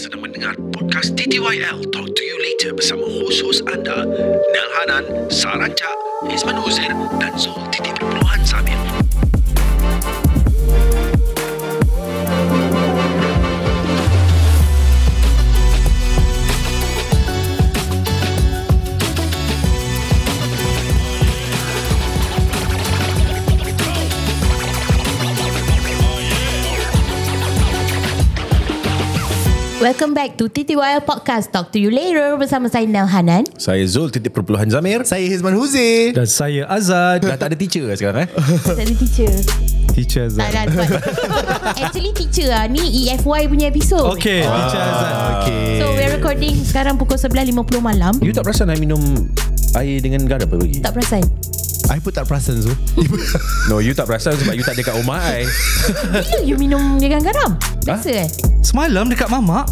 sedang mendengar podcast TTYL Talk to You Later bersama hos-hos anda Nel Hanan, Saranca, Izman Uzair dan Zul Zamir. Welcome back to TTYL Podcast Talk to You Later bersama saya Nel Hanan. Saya Zul Zamir. Saya Hizman Huzi. Dan saya Azad. Dah tak ada teacher lah sekarang Tak ada teacher. Teacher Azad. Tak ada sebab actually teacher lah. Ni EFY punya episod. Okay, Teacher Azad. So we're recording sekarang pukul 11.50 malam. You tak perasan I minum air dengan garam apa lagi? Tak perasan. I pun tak perasan Zul. No, you tak perasan sebab you tak ada kat rumah I. Bila you minum dengan garam? Biasa Semalam dekat mamak.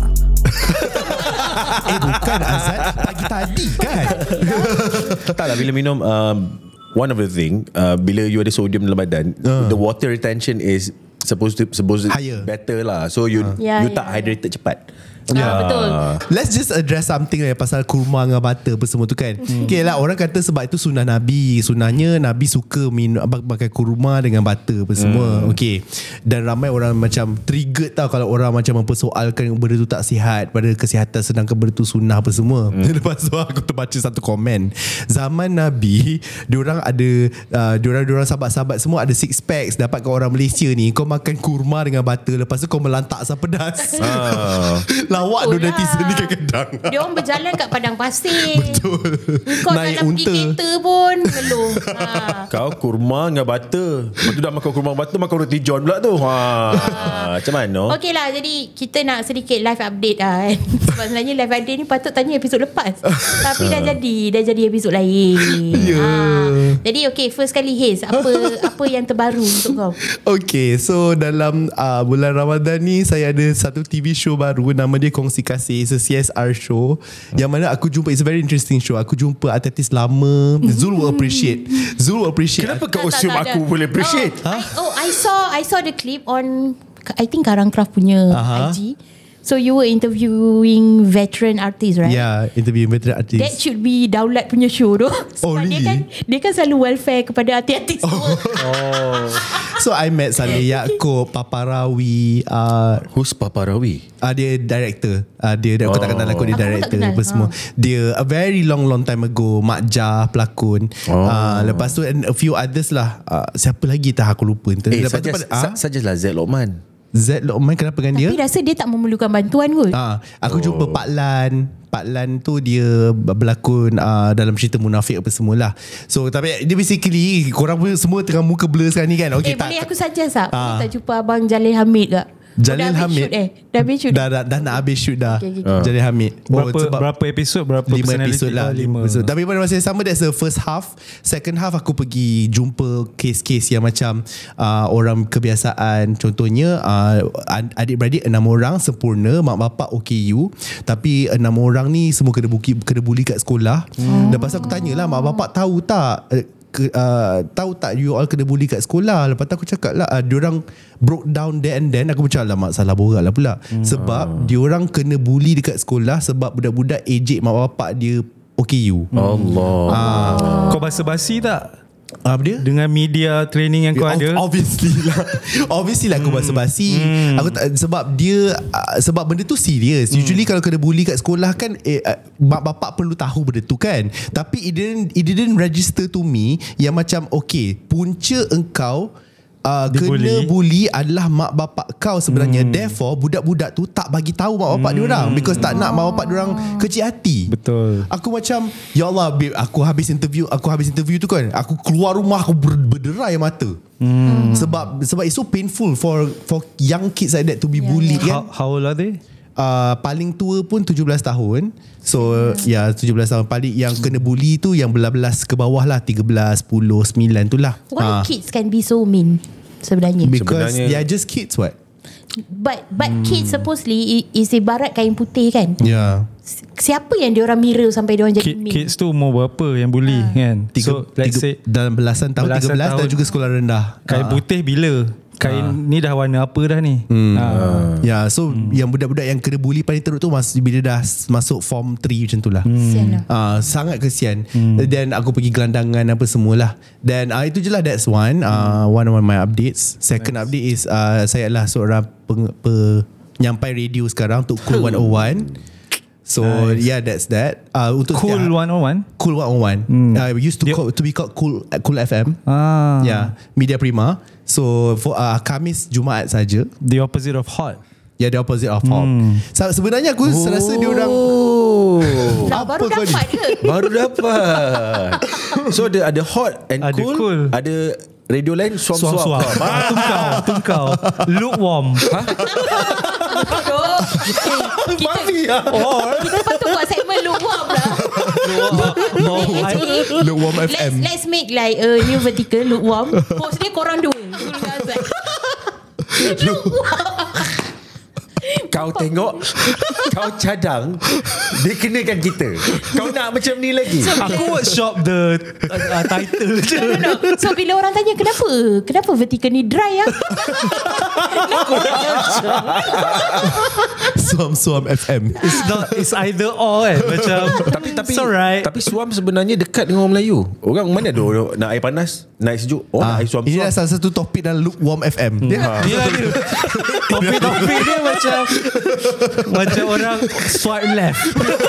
Bukan Azad, pagi tadi kan. Tak lah, bila minum one of the thing bila you ada sodium dalam badan, the water retention is supposed higher, better lah. So you tak hydrated cepat. Betul. Let's just address something lah pasal kurma dengan butter apa semua tu kan. Okay lah, orang kata sebab itu sunnah Nabi. Sunnahnya Nabi suka minum pakai kurma dengan butter apa semua. Okay. Dan ramai orang macam triggered tau kalau orang macam mempersoalkan benda tu tak sihat pada kesihatan, sedangkan benda tu sunnah apa semua. Lepas tu aku terbaca satu komen. Zaman Nabi, diorang ada diorang sahabat-sahabat semua ada six packs. Dapat kat orang Malaysia ni, kau makan kurma dengan butter, lepas tu kau melantak asam pedas. Lawak tu netizen ni kadang-kadang. Dia orang berjalan kat padang pasir. Betul. Kau Naik dalam pergi unta kereta pun ngeluh. Kau kurma dengan butter. Lepas tu dah makan kurma butter, makan roti john pula tu. Macam mana? Okey lah, jadi kita nak sedikit live update lah kan. Sebab sebenarnya live update ni patut tanya episod lepas. Tapi dah jadi episod lain. Jadi okay, first kali Hiz, apa yang terbaru untuk kau? Okay, so dalam bulan Ramadan ni saya ada satu TV show baru, nama dia Kongsi Kasih. It's a CSR show yang mana aku jumpa, it's a very interesting show. Aku jumpa artis lama. Zul will appreciate. Kenapa kau assume aku boleh appreciate? I saw the clip on I think Karang Craft punya IG. So you were interviewing veteran artist, right? Yeah, interviewing veteran artist. That should be Daulat punya show tu. Sebab really? Dia kan selalu welfare kepada artis-artis semua. So I met Saleh Yaakob, Paparawi. Who's Paparawi? Dia director. Aku tak kenal aku, dia Aku pun tak director kenal. apa semua. Dia a very long time ago, Mak Jah pelakon. Lepas tu and a few others lah. Siapa lagi tak aku lupa. Sajalah Z Lokman. Z Lokman, kenapa dengan dia? Tapi rasa dia tak memerlukan bantuan kot. Aku jumpa Pak Lan tu dia berlakon dalam cerita Munafik apa semualah. So tapi dia basically korang pun semua tengah muka blur sekarang ni kan. Okay, boleh aku suggest tak? Boleh tak jumpa Abang Jalil Hamid tak? Jalil Hamid Dah habis shoot? Dah nak habis shoot dah. Okay. Jalil Hamid. Berapa episod? Berapa 5 personality? episod lah. 5 episod. Tapi pada masa yang sama, that's the first half. Second half aku pergi jumpa kes-kes yang macam orang kebiasaan. Contohnya adik-beradik 6 orang sempurna, mak bapak OKU, tapi 6 orang ni semua kena bully kat sekolah. Lepas aku tanyalah, mak bapak tahu tak tahu tak you all kena bully kat sekolah? Lepas tu aku cakap lah, diorang broke down there and then. Aku macam alamak, salah borak lah pula. Sebab diorang kena bully dekat sekolah sebab budak-budak ejek mak bapak dia OKU. Allah. Kau basa-basi tak? Apa dia? Dengan media training yang kau ada? Obviously lah aku basa-basi. Aku tak, sebab benda tu serius. Usually kalau kena bully kat sekolah kan mak bapak perlu tahu benda tu kan. Tapi it didn't register to me yang macam okay, punca engkau kena bully adalah mak bapak kau sebenarnya. Therefore budak-budak tu tak bagi tahu mak bapak diorang, because tak nak mak bapak diorang kecil hati. Betul. Aku macam ya Allah babe, aku habis interview tu kan, aku keluar rumah aku berderai mata. Sebab it's so painful for young kids like that to be bullied kan. How old are they? Paling tua pun 17 tahun. So 17 tahun. Paling yang kena bully tu yang belas ke bawah lah, 13, 10, 9 tu lah. Why kids can be so mean sebenarnya? Because they are just kids what. But kids supposedly is ibarat kain putih kan. Siapa yang diorang mirror sampai diorang jadi mean? Kids tu umur berapa yang bully kan? So let's say dalam belasan tahun, 13 dan juga sekolah rendah. Kain putih bila Kain ni dah warna apa dah ni. Ya, so yang budak-budak yang kena bully paling teruk tu bila dah masuk form 3 macam tu lah. Kesian lah. Sangat kesian. Dan aku pergi gelandangan apa semualah. Dan itu je lah, that's one of my updates. Second update is saya adalah seorang penyampai radio sekarang untuk Cool 101. So yeah, that's that. Untuk Cool 101. Cool 101. I used to be called Cool FM. Yeah, Media Prima. So for Khamis Jumaat saja. The opposite of hot. Yeah, the opposite of hot. Sebenarnya aku rasa dia orang Baru dapat ke? Baru dapat. So ada hot and Ada cool. Ada radio lain Suam-suam. Tungkau. Lukewarm. Kita patut buat segmen lukewarm lah. Lukewarm FM. Let's make like a new vertical lukewarm. Post dia korang dua. Kau tengok, kau cadang, dia kenakan kita. Kau nak macam ni lagi. Aku workshop the title je. No. So bila orang tanya kenapa vertical ni dry lah? Suam FM. It's either or kan. Macam Tapi it's alright. Tapi suam sebenarnya dekat dengan orang Melayu. Orang mana ada nak air panas, nak air sejuk. Nak air suam. Ini adalah salah satu topik dalam Lukewarm FM. Dia topik dia macam orang swipe left.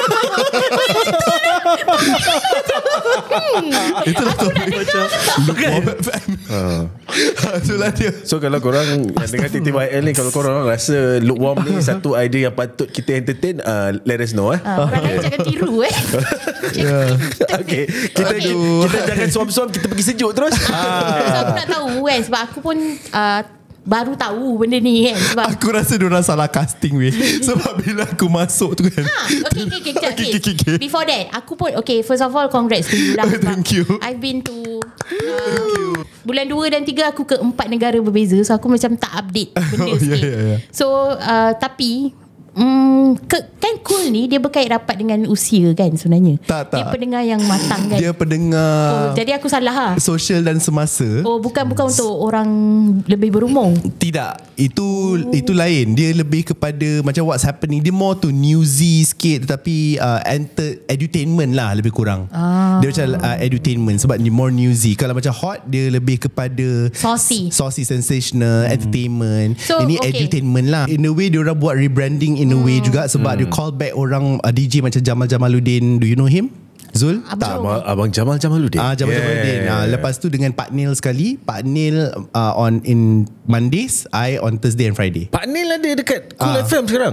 Itulah topik macam Lukewarm FM. Itulah dia. So kalau korang yang dengar TTYL ni, kalau korang rasa lukewarm ni satu idea yang patut kita entertain, let us know. Orang lain jangan tiru Okay, kita jangan suam-suam, kita pergi sejuk terus. So aku nak tahu kan, sebab aku pun baru tahu benda ni kan. Sebab Aku rasa diorang salah casting weh. Sebab bila aku masuk tu kan, Okay. Before that, aku pun first of all, congrats to you lah. Thank you. I've been to bulan 2 dan 3 aku ke 4 negara berbeza. So aku macam tak update benda sikit. yeah. So tapi kan Cool ni dia berkait rapat dengan usia kan sebenarnya. Tak. Dia pendengar yang matang kan. dia pendengar Jadi aku salah lah. sosial dan semasa. Bukan untuk orang lebih berumur. Tidak, itu lain. Dia lebih kepada macam what's happening. Dia more to newsy sikit, tetapi edutainment lah lebih kurang. Dia macam edutainment sebab dia more newsy. Kalau macam hot, dia lebih kepada Saucy, sensational, entertainment. So, Ini edutainment lah. In a way, diorang buat rebranding in a way juga sebab dia call back orang DJ macam Jamal Jamaluddin. Do you know him? Zul? Abang Jamal Jamaluddin. Jamal Jamaluddin. Lepas tu dengan Pak Nil sekali. Pak Nil in Mondays, I on Thursday and Friday. Pak Nil ada dekat Cool FM sekarang.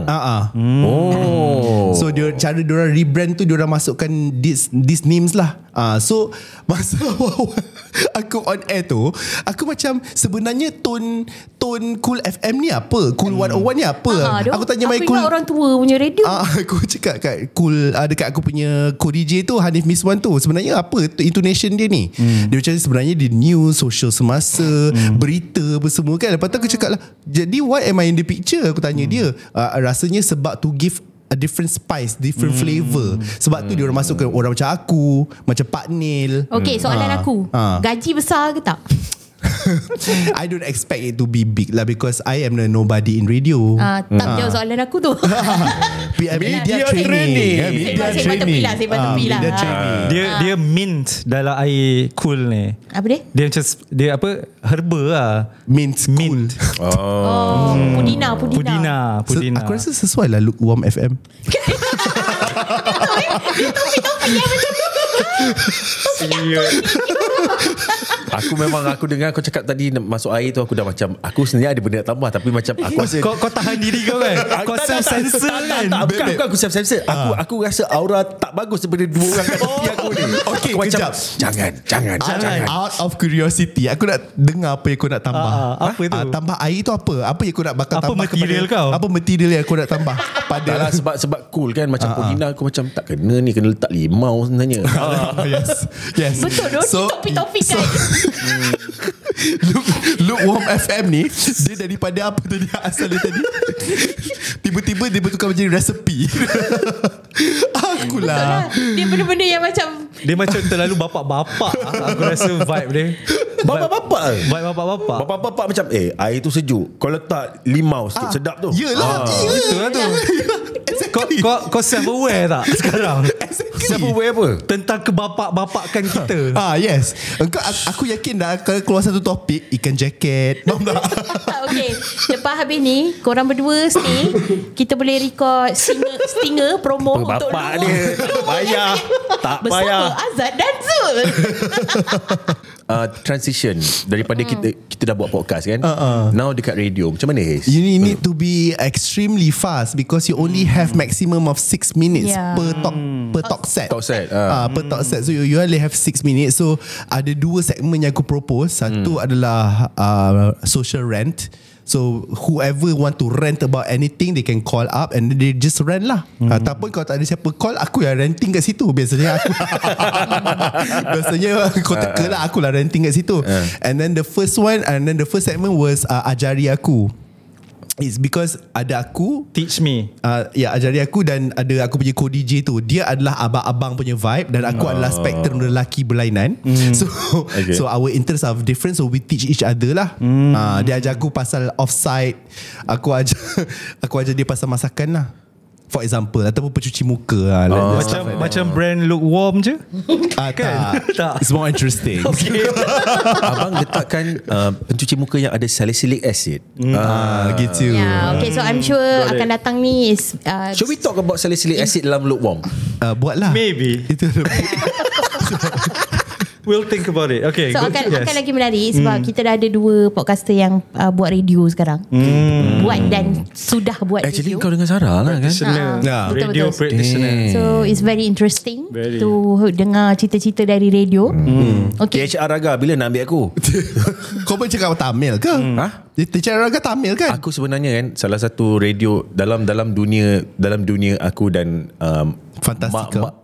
So cara diorang rebrand tu, diorang masukkan these names lah. So masa aku on air tu, aku macam sebenarnya tone Cool FM ni apa? Cool 101 ni apa? Aku tanya my Cool, orang tua punya radio. aku cakap kat Cool, dekat aku punya co-DJ tu, Hanif Miswan tu, sebenarnya apa intonation dia ni? Dia macam sebenarnya dia news, social semasa, berita apa semua kan. Lepas tu aku cakap lah, jadi why am I in the picture? Aku tanya dia. Rasanya sebab to give a different spice, different flavour. Sebab tu dia orang masukkan orang macam aku, macam Pak Nil. Okay, soalan aku, gaji besar ke tak? I don't expect it to be big lah, because I am a nobody in radio. Tak jawab soalan aku tu. Media training. Sembang tepi lah. Media training. Dia mint dalam air cool ni. Apa dia? Dia macam dia apa, herba lah. Mint. Pudina. Aku rasa sesuai lah Lukewarm FM. Topik yang macam Aku dengar kau cakap tadi masuk air tu, aku dah macam, aku sebenarnya ada benda nak tambah, tapi macam aku rasa Kau tahan diri kau kan. Kau self-censor kan. Bukan aku self-censor. Aku rasa aura tak bagus daripada dua orang kat tepi aku ni. Okay, aku macam kejap. Jangan. Out of curiosity, aku nak dengar apa yang kau nak tambah. Apa tu? Tambah air tu apa? Apa yang kau nak bakal Apa tambah material kepada, kau? Apa material yang kau nak tambah? Padahal sebab cool kan, macam Pudina aku macam tak kena ni, kena letak limau sebenarnya. Yes. betul tu. Topik kan. Lukewarm FM ni, dia daripada apa tadi asal dia tadi? Tiba-tiba dia bertukar menjadi resepi. Akulah. Dia benda-benda yang macam dia macam terlalu bapak-bapak. Aku rasa vibe dia. Bapak-bapak. Vibe bapak-bapak. Bapak-bapak macam air tu sejuk. Kau letak limau sikit sedap tu. Yelah. Betul lah tu. Kau self-aware tak sekarang? Self-aware apa? Tentang kebapak-bapakan kita. Yes. Aku yakin dah kalau keluar satu topik ikan jacket. Faham tak? Okay, lepas habis ni korang berdua stay, kita boleh record stinger promo untuk Bapak luar. dia tak payah. Tak payah. Bersama Azad dan Zul. Transition daripada kita dah buat podcast kan. Now dekat radio. Macam mana Haze? You need to be extremely fast because you only have maximum of 6 minutes per talk set. Talk set. Per talk set. So you only have 6 minutes. So ada 2 segmen yang aku propose. Satu adalah social rant. So whoever want to rant about anything, they can call up and they just rant lah. Ataupun kalau tak ada siapa call, aku yang ranting kat situ. Biasanya aku kau teka lah, aku lah ranting kat situ. And then the first segment was ajari aku. It's because ada aku, Teach me. ajari aku, dan ada aku punya co-DJ tu. Dia adalah abang-abang punya vibe dan aku adalah spektrum lelaki berlainan. So our interests are different, so we teach each other lah. Dia ajar aku pasal offside, aku ajar dia pasal masakan lah, for example, ataupun pencuci muka Macam brand lukewarm je. tak. It's more interesting. Abang letakkan pencuci muka yang ada salicylic acid. Gitu. Okay, so I'm sure akan datang ni is Should we talk about salicylic acid dalam lukewarm? Buatlah. Maybe. Itu We'll think about it. Okay. So good. akan lagi menarik sebab kita dah ada 2 podcaster yang buat radio sekarang. Buat dan sudah buat Actually radio. kau dengan Sarah lah kan. Radio Betul-betul. practitioner. So it's very interesting Very. to dengar cerita-cerita dari radio. Okay. KHR Raga bila nak ambil aku? Kau pun cakap Tamil ke? Teacher Raga Tamil kan? Aku sebenarnya kan salah satu radio dalam dunia aku dan Fantastica.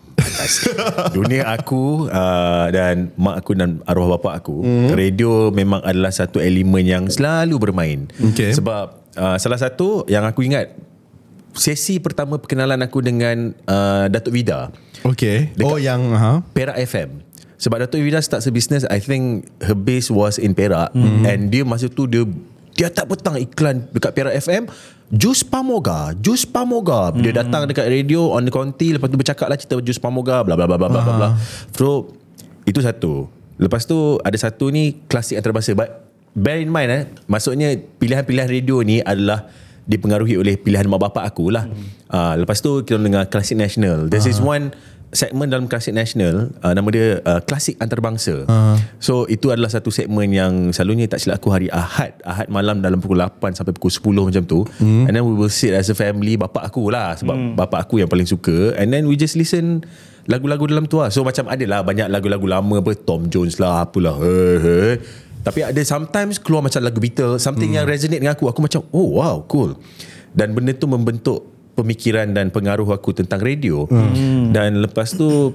dunia aku dan mak aku dan arwah bapa aku, radio memang adalah satu elemen yang selalu bermain. Sebab salah satu yang aku ingat, sesi pertama perkenalan aku dengan Datuk Vida. Yang Perak FM. Sebab Datuk Vida start business, I think her base was in Perak. And dia masa tu dia tak petang iklan dekat Perak FM, Jus Pamoga. Dia datang dekat radio on the conti, lepas tu bercakap lah cerita Jus Pamoga bla bla bla bla bla bla. So itu satu. Lepas tu ada satu ni klasik antarabangsa. But bear in mind maksudnya pilihan-pilihan radio ni adalah dipengaruhi oleh pilihan mak bapak aku lah. Lepas tu kita dengar Klasik Nasional. This is one segmen dalam Klasik Nasional, nama dia Klasik Antarabangsa. So itu adalah satu segmen yang selalunya tak silap aku hari Ahad malam dalam pukul 8 sampai pukul 10 macam tu. And then we will sit as a family, bapak aku lah, sebab bapak aku yang paling suka. And then we just listen lagu-lagu dalam tu lah. So macam adalah banyak lagu-lagu lama, Tom Jones lah, apalah. Tapi ada sometimes keluar macam lagu Beatles, something yang resonate dengan aku macam oh wow, cool. Dan benda tu membentuk pemikiran dan pengaruh aku tentang radio. Dan lepas tu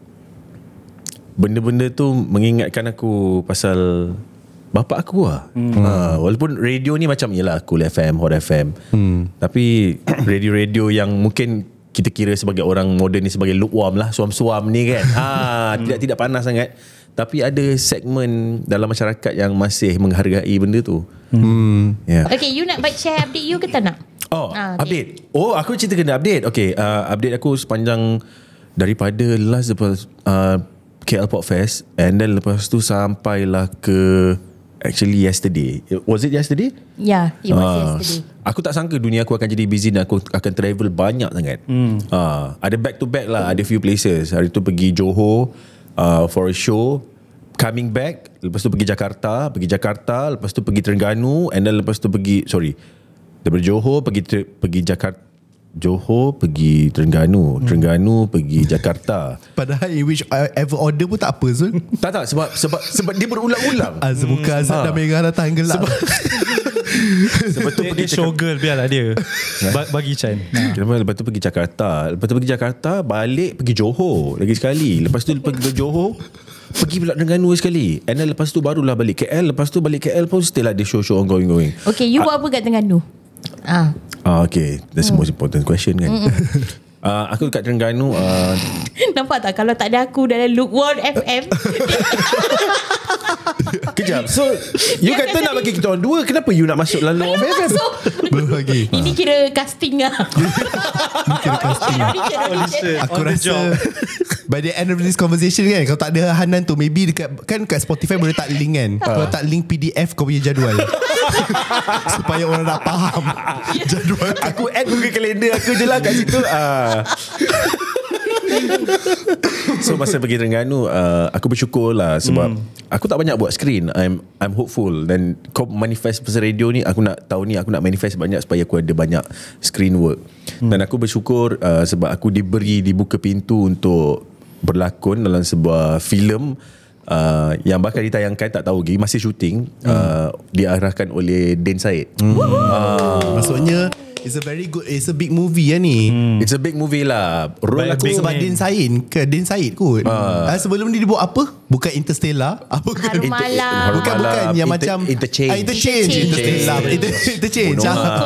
benda-benda tu mengingatkan aku pasal bapak aku lah. Walaupun radio ni macam yalah Cool FM, Hot FM, tapi radio-radio yang mungkin kita kira sebagai orang moden ni sebagai lukewarm lah, suam-suam ni kan. Tidak panas sangat, tapi ada segmen dalam masyarakat yang masih menghargai benda tu. Okay, you nak share update you ke tak nak? Update. Aku cerita kena update. Okay, update aku sepanjang daripada last lepas KL Pop Fest, and then lepas tu sampailah ke actually yesterday. Was it yesterday? Yeah, it was yesterday. Aku tak sangka dunia aku akan jadi busy dan aku akan travel banyak sangat. Ada back to back lah, ada few places. Hari tu pergi Johor for a show, coming back, lepas tu pergi Jakarta, lepas tu pergi Terengganu, and then lepas tu pergi daripada Johor pergi Jakarta, Johor pergi Terengganu, pergi Jakarta. Padahal in which ever order pun tak apa Zul. Tak sebab dia berulang-ulang. Semoga Azad dah merah dah tahan gelap. Sebab tu Dia showgirl, biarlah dia bagi Chan. Lepas tu pergi Jakarta, balik pergi Johor lagi sekali. Lepas tu pergi Johor, pergi pula Terengganu sekali. And then lepas tu barulah balik KL. Lepas tu balik KL pun still ada show ongoing. Okay, you buat apa kat Terengganu? Okay, that's the most important question kan. Aku dekat Terengganu. Nampak tak kalau tak ada aku dalam loop World FM? Kejap. So you Dia kata akan nak bagi kita orang dua, kenapa you nak masuk dalam Belum FM? masuk. Belum lagi. Ini kira casting lah. Aku rasa by the end of this conversation kan, kalau tak ada Hanan tu, maybe dekat Spotify boleh tak link kan. Kalau tak link PDF kau punya jadual supaya orang nak faham jadual. Aku add Google Calendar aku je lah kat situ. So masa pergi Terengganu, aku bersyukur lah sebab aku tak banyak buat screen. I'm hopeful. Dan kau manifest pasal radio ni, aku nak tahu ni, aku nak manifest banyak supaya aku ada banyak screen work. Dan aku bersyukur sebab aku dibuka pintu untuk berlakon dalam sebuah filem yang bakal ditayangkan, tak tahu lagi, masih syuting, diarahkan oleh Din Said. Maksudnya it's a big movie lah ni. It's a big movie lah. Role aku Sebab Din Said kot. Sebelum ni dia buat apa? Bukan Interstellar. Apa ke? Harum Malam. Bukan yang macam Interchange. Interchange.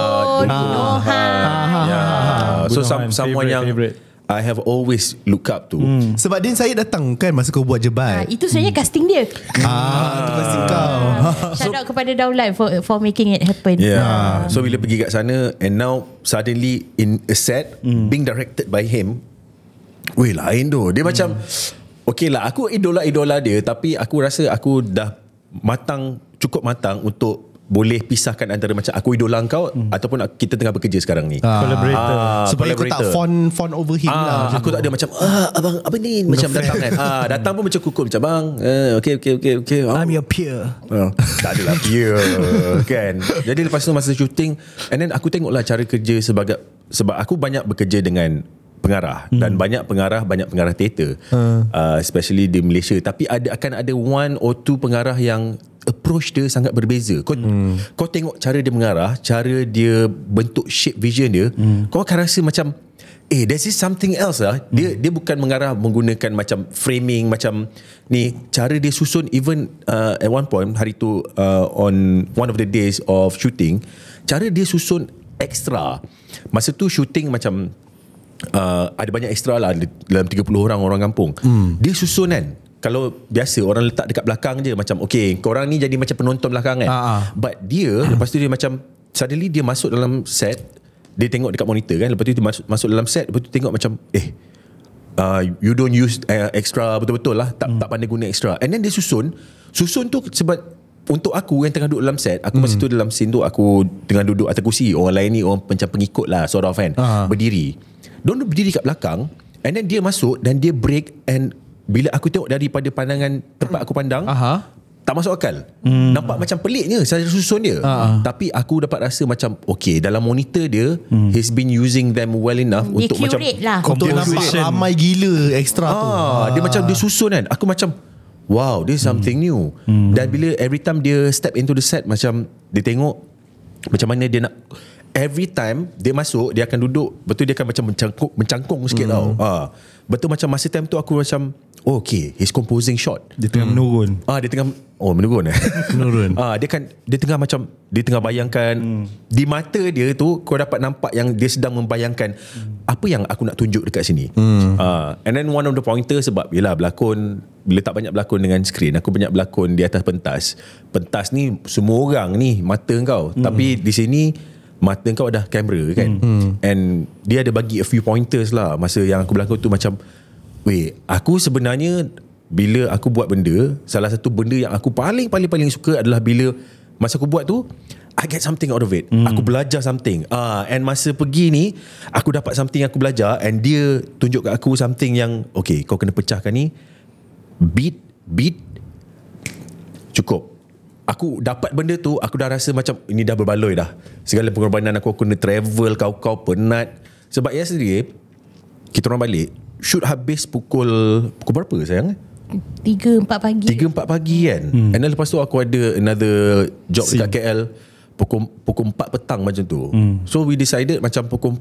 So someone yang I have always look up to. Sebab Din Said datang kan masa kau buat Jebat. Itu sebenarnya casting dia. Itu casting kau. Shout out kepada Daulat for making it happen. Yeah. So bila pergi kat sana, and now suddenly in a set being directed by him, weh lain tu. Dia macam okay lah, aku idola dia, tapi aku rasa aku dah cukup matang untuk boleh pisahkan antara macam aku idola kau ataupun kita tengah bekerja sekarang ni. Collaborator. Supaya kau tak fawn over him lah. Aku tak ada macam abang apa ni macam datang kan. Datang pun macam kukuh macam bang. Okay. I'm your peer. Tak adalah peer kan. Jadi lepas tu masa shooting, and then aku tengoklah cara kerja sebab aku banyak bekerja dengan pengarah dan banyak pengarah teater, especially di Malaysia, tapi akan ada one or two pengarah yang approach dia sangat berbeza. Kau tengok cara dia mengarah, cara dia bentuk shape vision dia, kau akan rasa macam this is something else lah. Dia bukan mengarah menggunakan macam framing macam ni, cara dia susun. Even at one point hari tu, on one of the days of shooting, cara dia susun extra. Masa tu shooting macam ada banyak extra lah, dalam 30 orang kampung. Dia susun kan, kalau biasa orang letak dekat belakang je, macam okay, korang ni jadi macam penonton belakang kan. But dia lepas tu dia macam suddenly dia masuk dalam set, dia tengok dekat monitor kan, lepas tu dia masuk dalam set, lepas tu tengok macam you don't use extra betul-betul lah, tak pandai guna extra. And then dia susun tu sebab untuk aku yang tengah duduk dalam set, aku masa tu dalam scene tu aku tengah duduk atas kursi, orang lain ni orang macam pengikut lah sort of kan, berdiri. Diorang berdiri kat belakang, and then dia masuk dan dia break, and bila aku tengok daripada pandangan tempat aku pandang, tak masuk akal. Nampak macam peliknya cara susun dia. Tapi aku dapat rasa macam okay, dalam monitor dia, he's been using them well enough Dia untuk macam lah. Untuk nampak ramai gila extra tu. Dia macam dia susun kan. Aku macam wow, this is something new. Dan bila every time dia step into the set, macam dia tengok macam mana dia nak, every time dia masuk, dia akan duduk, betul dia akan macam mencangkung sikit tau. Betul macam masa time tu aku macam okay, he's composing shot. Dia tengah menurun. Dia tengah menurun Menurun. dia tengah macam dia tengah bayangkan di mata dia tu, kau dapat nampak yang dia sedang membayangkan apa yang aku nak tunjuk dekat sini. And then one of the pointer, sebab yelah berlakon, bila tak banyak berlakon dengan skrin, aku banyak berlakon di atas pentas ni semua orang ni mata kau, tapi di sini mata kau ada kamera kan. And dia ada bagi a few pointers lah masa yang aku berlakon tu, macam aku sebenarnya bila aku buat benda, salah satu benda yang aku paling suka adalah bila masa aku buat tu, I get something out of it. Aku belajar something. And masa pergi ni, aku dapat something yang aku belajar, and dia tunjuk kat aku something yang okay, kau kena pecahkan ni beat cukup. Aku dapat benda tu, aku dah rasa macam ini dah berbaloi dah. Segala pengorbanan aku kena travel, kau penat. Sebab yesterday kita orang balik, shoot habis pukul berapa sayang? 3-4 pagi. 3-4 pagi kan. And then lepas tu aku ada another job dekat KL pukul 4 petang macam tu. So we decided macam pukul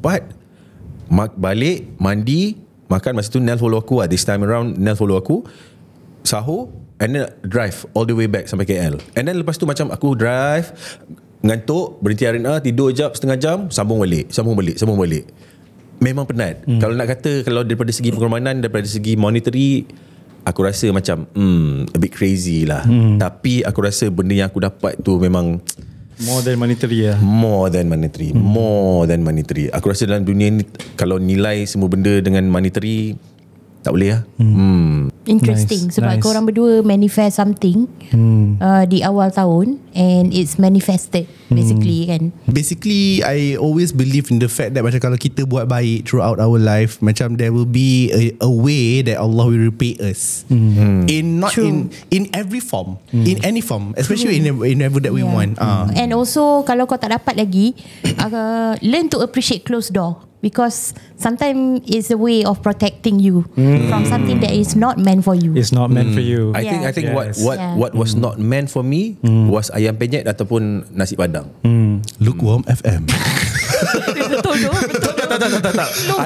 4 balik, mandi, makan. Masa tu Nel follow aku lah. This time around Nel follow aku, sahur, and then drive all the way back sampai KL. And then lepas tu macam aku drive, ngantuk, berhenti R&R, tidur jap setengah jam, sambung balik. Memang penat. Kalau nak kata, kalau daripada segi pengorbanan, daripada segi monetary, aku rasa macam a bit crazy lah. Tapi aku rasa benda yang aku dapat tu memang More than monetary lah. More than monetary. Aku rasa dalam dunia ni, kalau nilai semua benda dengan monetary, tak boleh lah. Interesting. Sebab Nice. korang berdua manifest something di awal tahun, and it's manifested basically kan. Basically, I always believe in the fact that macam kalau kita buat baik throughout our life, macam there will be a way that Allah will repay us. In every form, in any form, especially in whatever that we want. And also kalau kau tak dapat lagi, learn to appreciate closed door, because sometimes it's a way of protecting you from something that is not meant for you. It's not meant for you. I think Yes. what was not meant for me was ayam penyet ataupun nasi padang. Lukewarm FM. Betul tu. Tak.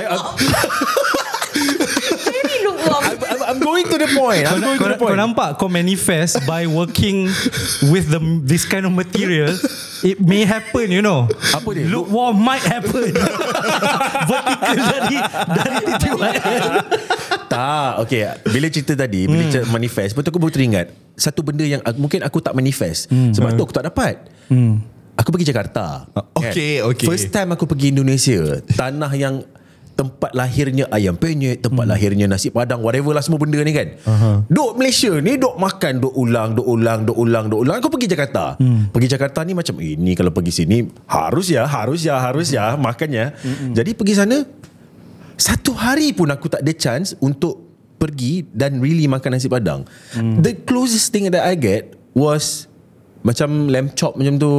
Very lukewarm. I'm going to the point. Kau nampak kau manifest by working with this kind of material. It may happen, you know. Apa dia? Lukewarm might happen. Vertical dari TTYL. Tak, okay. Bila cerita tadi, bila cerita manifest, betul aku baru teringat satu benda yang mungkin aku tak manifest. Sebab tu aku tak dapat. Aku pergi Jakarta. Okay. First time aku pergi Indonesia, tanah yang tempat lahirnya ayam penyet, tempat lahirnya nasi padang, whatever lah semua benda ni kan. Duk Malaysia ni, duk makan, duk ulang. Aku pergi Jakarta. Pergi Jakarta ni macam, ni kalau pergi sini harus ya makannya. Jadi pergi sana, satu hari pun aku tak ada chance untuk pergi dan really makan nasi padang. The closest thing that I get was macam lamb chop macam tu.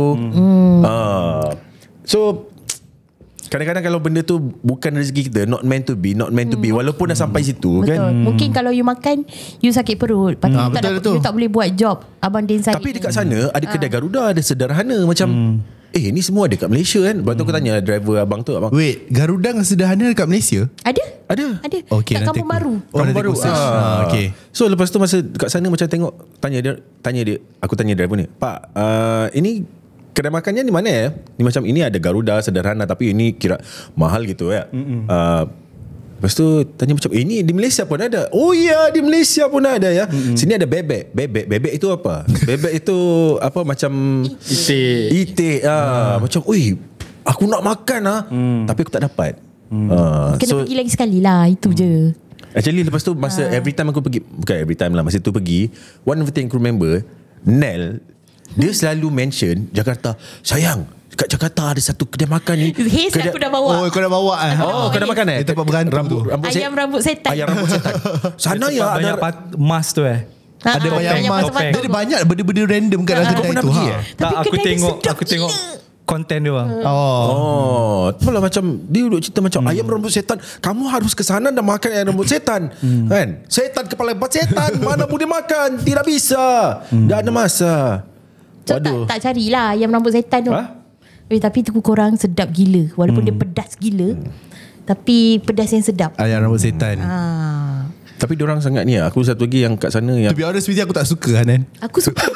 So kadang-kadang kalau benda tu bukan rezeki kita, not meant to be, walaupun dah sampai situ. Betul. Kan. Mungkin kalau you makan, you sakit perut, lepas tu betul. you tak boleh buat job Abang Din Said. Tapi dekat sana ada kedai Garuda, ada sederhana macam ni semua ada kat Malaysia kan. Lepas tu aku tanya driver abang tu, abang, Wait, Garuda yang sederhana dekat Malaysia? Ada. Okay, Kat Kampung Baru. Kampung nanti Baru. aku search. Okay. So lepas tu masa dekat sana macam tengok, tanya dia, aku tanya driver ni, Pak, ini kedai makannya di mana ya? Ni macam ini ada Garuda sederhana tapi ini kira mahal gitu ya. Lepas tu tanya macam, ini di Malaysia pun ada. Oh ya, di Malaysia pun ada ya. Sini ada bebek. Bebek itu apa? Bebek itu apa, macam itik. Macam, aku nak makan tapi aku tak dapat. Kena pergi lagi sekali lah. Itu je. Actually lepas tu masa every time aku pergi, bukan every time lah, masa tu pergi, one of the thing aku remember, Nel, dia selalu mention Jakarta. Sayang, kat Jakarta ada satu kedai makan ni. Haze aku dah bawa. Oh, kau dah bawa Kau dah makan Di tempat berantem tu. Ayam rambut setan. Ayam rambut setan. Sana ya Banyak ada. emas tu Ada banyak emas. macam-macam. Dia ada banyak benda-benda random kat dalam kedai tu. Tak, aku kedai dia sedap tengok konten dia bang. Malah macam dia duduk cerita macam ayam rambut setan. Kamu harus ke sana dan makan ayam rambut setan. Kan? Setan kepala empat setan. Mana boleh makan? Tidak bisa. Tak ada masa. So tak carilah ayam rambut setan tu. Tapi tu korang sedap gila. Walaupun dia pedas gila, tapi pedas yang sedap. Ayam rambut setan. Tapi diorang sangat ni. Aku satu lagi yang kat sana yang, To be honest with you, aku tak suka Hanan. Aku suka.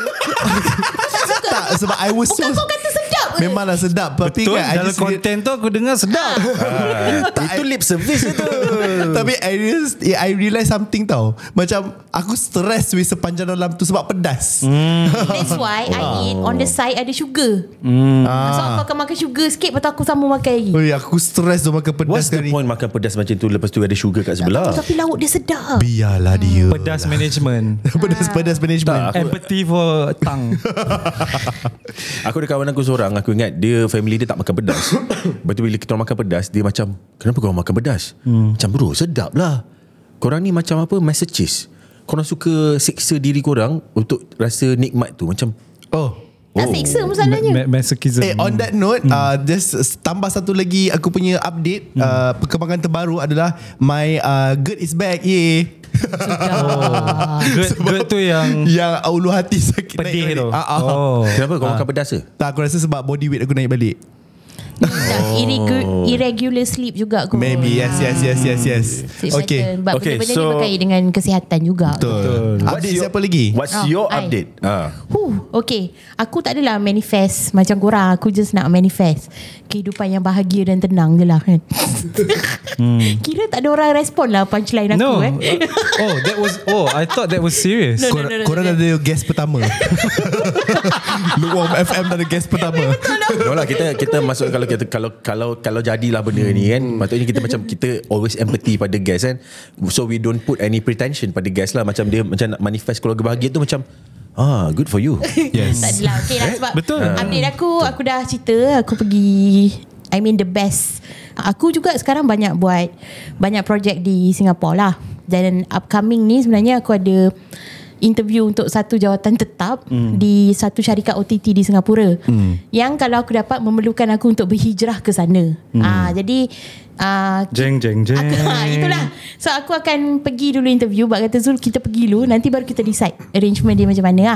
Tak, sebab I was so, Bukan kau kata sedap ke? memanglah sedap. Tapi Betul, kan I dalam just konten tu aku dengar sedap. itu lip service itu. Tapi I realize something tau. Macam aku stress with sepanjang dalam tu sebab pedas. That's why I eat on the side ada sugar. So aku akan makan sugar sikit, lepas tu aku sama makan lagi. Aku stress tu makan pedas What's the sekali. point makan pedas macam tu lepas tu ada sugar kat sebelah? Tapi lauk dia sedap. Biarlah dia. Pedas management. Pedas management. Empathy for tongue. Aku ada kawan aku seorang, aku ingat dia family dia tak makan pedas. Lepas tu bila kita orang makan pedas, dia macam, kenapa korang makan pedas? Macam bro, sedap lah. Korang ni macam apa, massages. Korang suka siksa diri korang untuk rasa nikmat tu. Macam, Tak seksa masalahnya. Masochism. On that note, just tambah satu lagi aku punya update. Perkembangan terbaru adalah my GERD is back. Yay. GERD tu yang ulu hati sakit pedih naik tu. balik. kenapa kau makan pedas ke? Tak, aku rasa sebab body weight aku naik balik. Irregular sleep juga kot. Maybe yes. Okay. Sebab Okay, benda-benda so- ni berkait dengan kesihatan juga. Betul. Update siapa lagi? What's your I. update? Okay, aku tak adalah manifest macam korang. Aku just nak manifest kehidupan yang bahagia dan tenang je lah kan. Kira tak ada orang respon lah punchline aku. No. I thought that was serious. No. Korang ada guest pertama. Luar FM dah ada guest pertama. No lah, kita masuk kalau jadilah benda ni kan, patutnya kita macam kita always empathy pada guest kan. So we don't put any pretension pada guest lah. Macam dia macam nak manifest keluarga bahagia tu macam good for you. Yes. Tak adalah. Okay lah sebab Betul. update aku dah cerita. Aku pergi, I mean the best. Aku juga sekarang banyak buat banyak projek di Singapore lah. Dan upcoming ni sebenarnya aku ada interview untuk satu jawatan tetap di satu syarikat OTT di Singapura. Yang kalau aku dapat memerlukan aku untuk berhijrah ke sana. Jadi Jeng. itulah. So aku akan pergi dulu interview. Bak kata Zul, kita pergi dulu, nanti baru kita decide arrangement dia macam mana lah.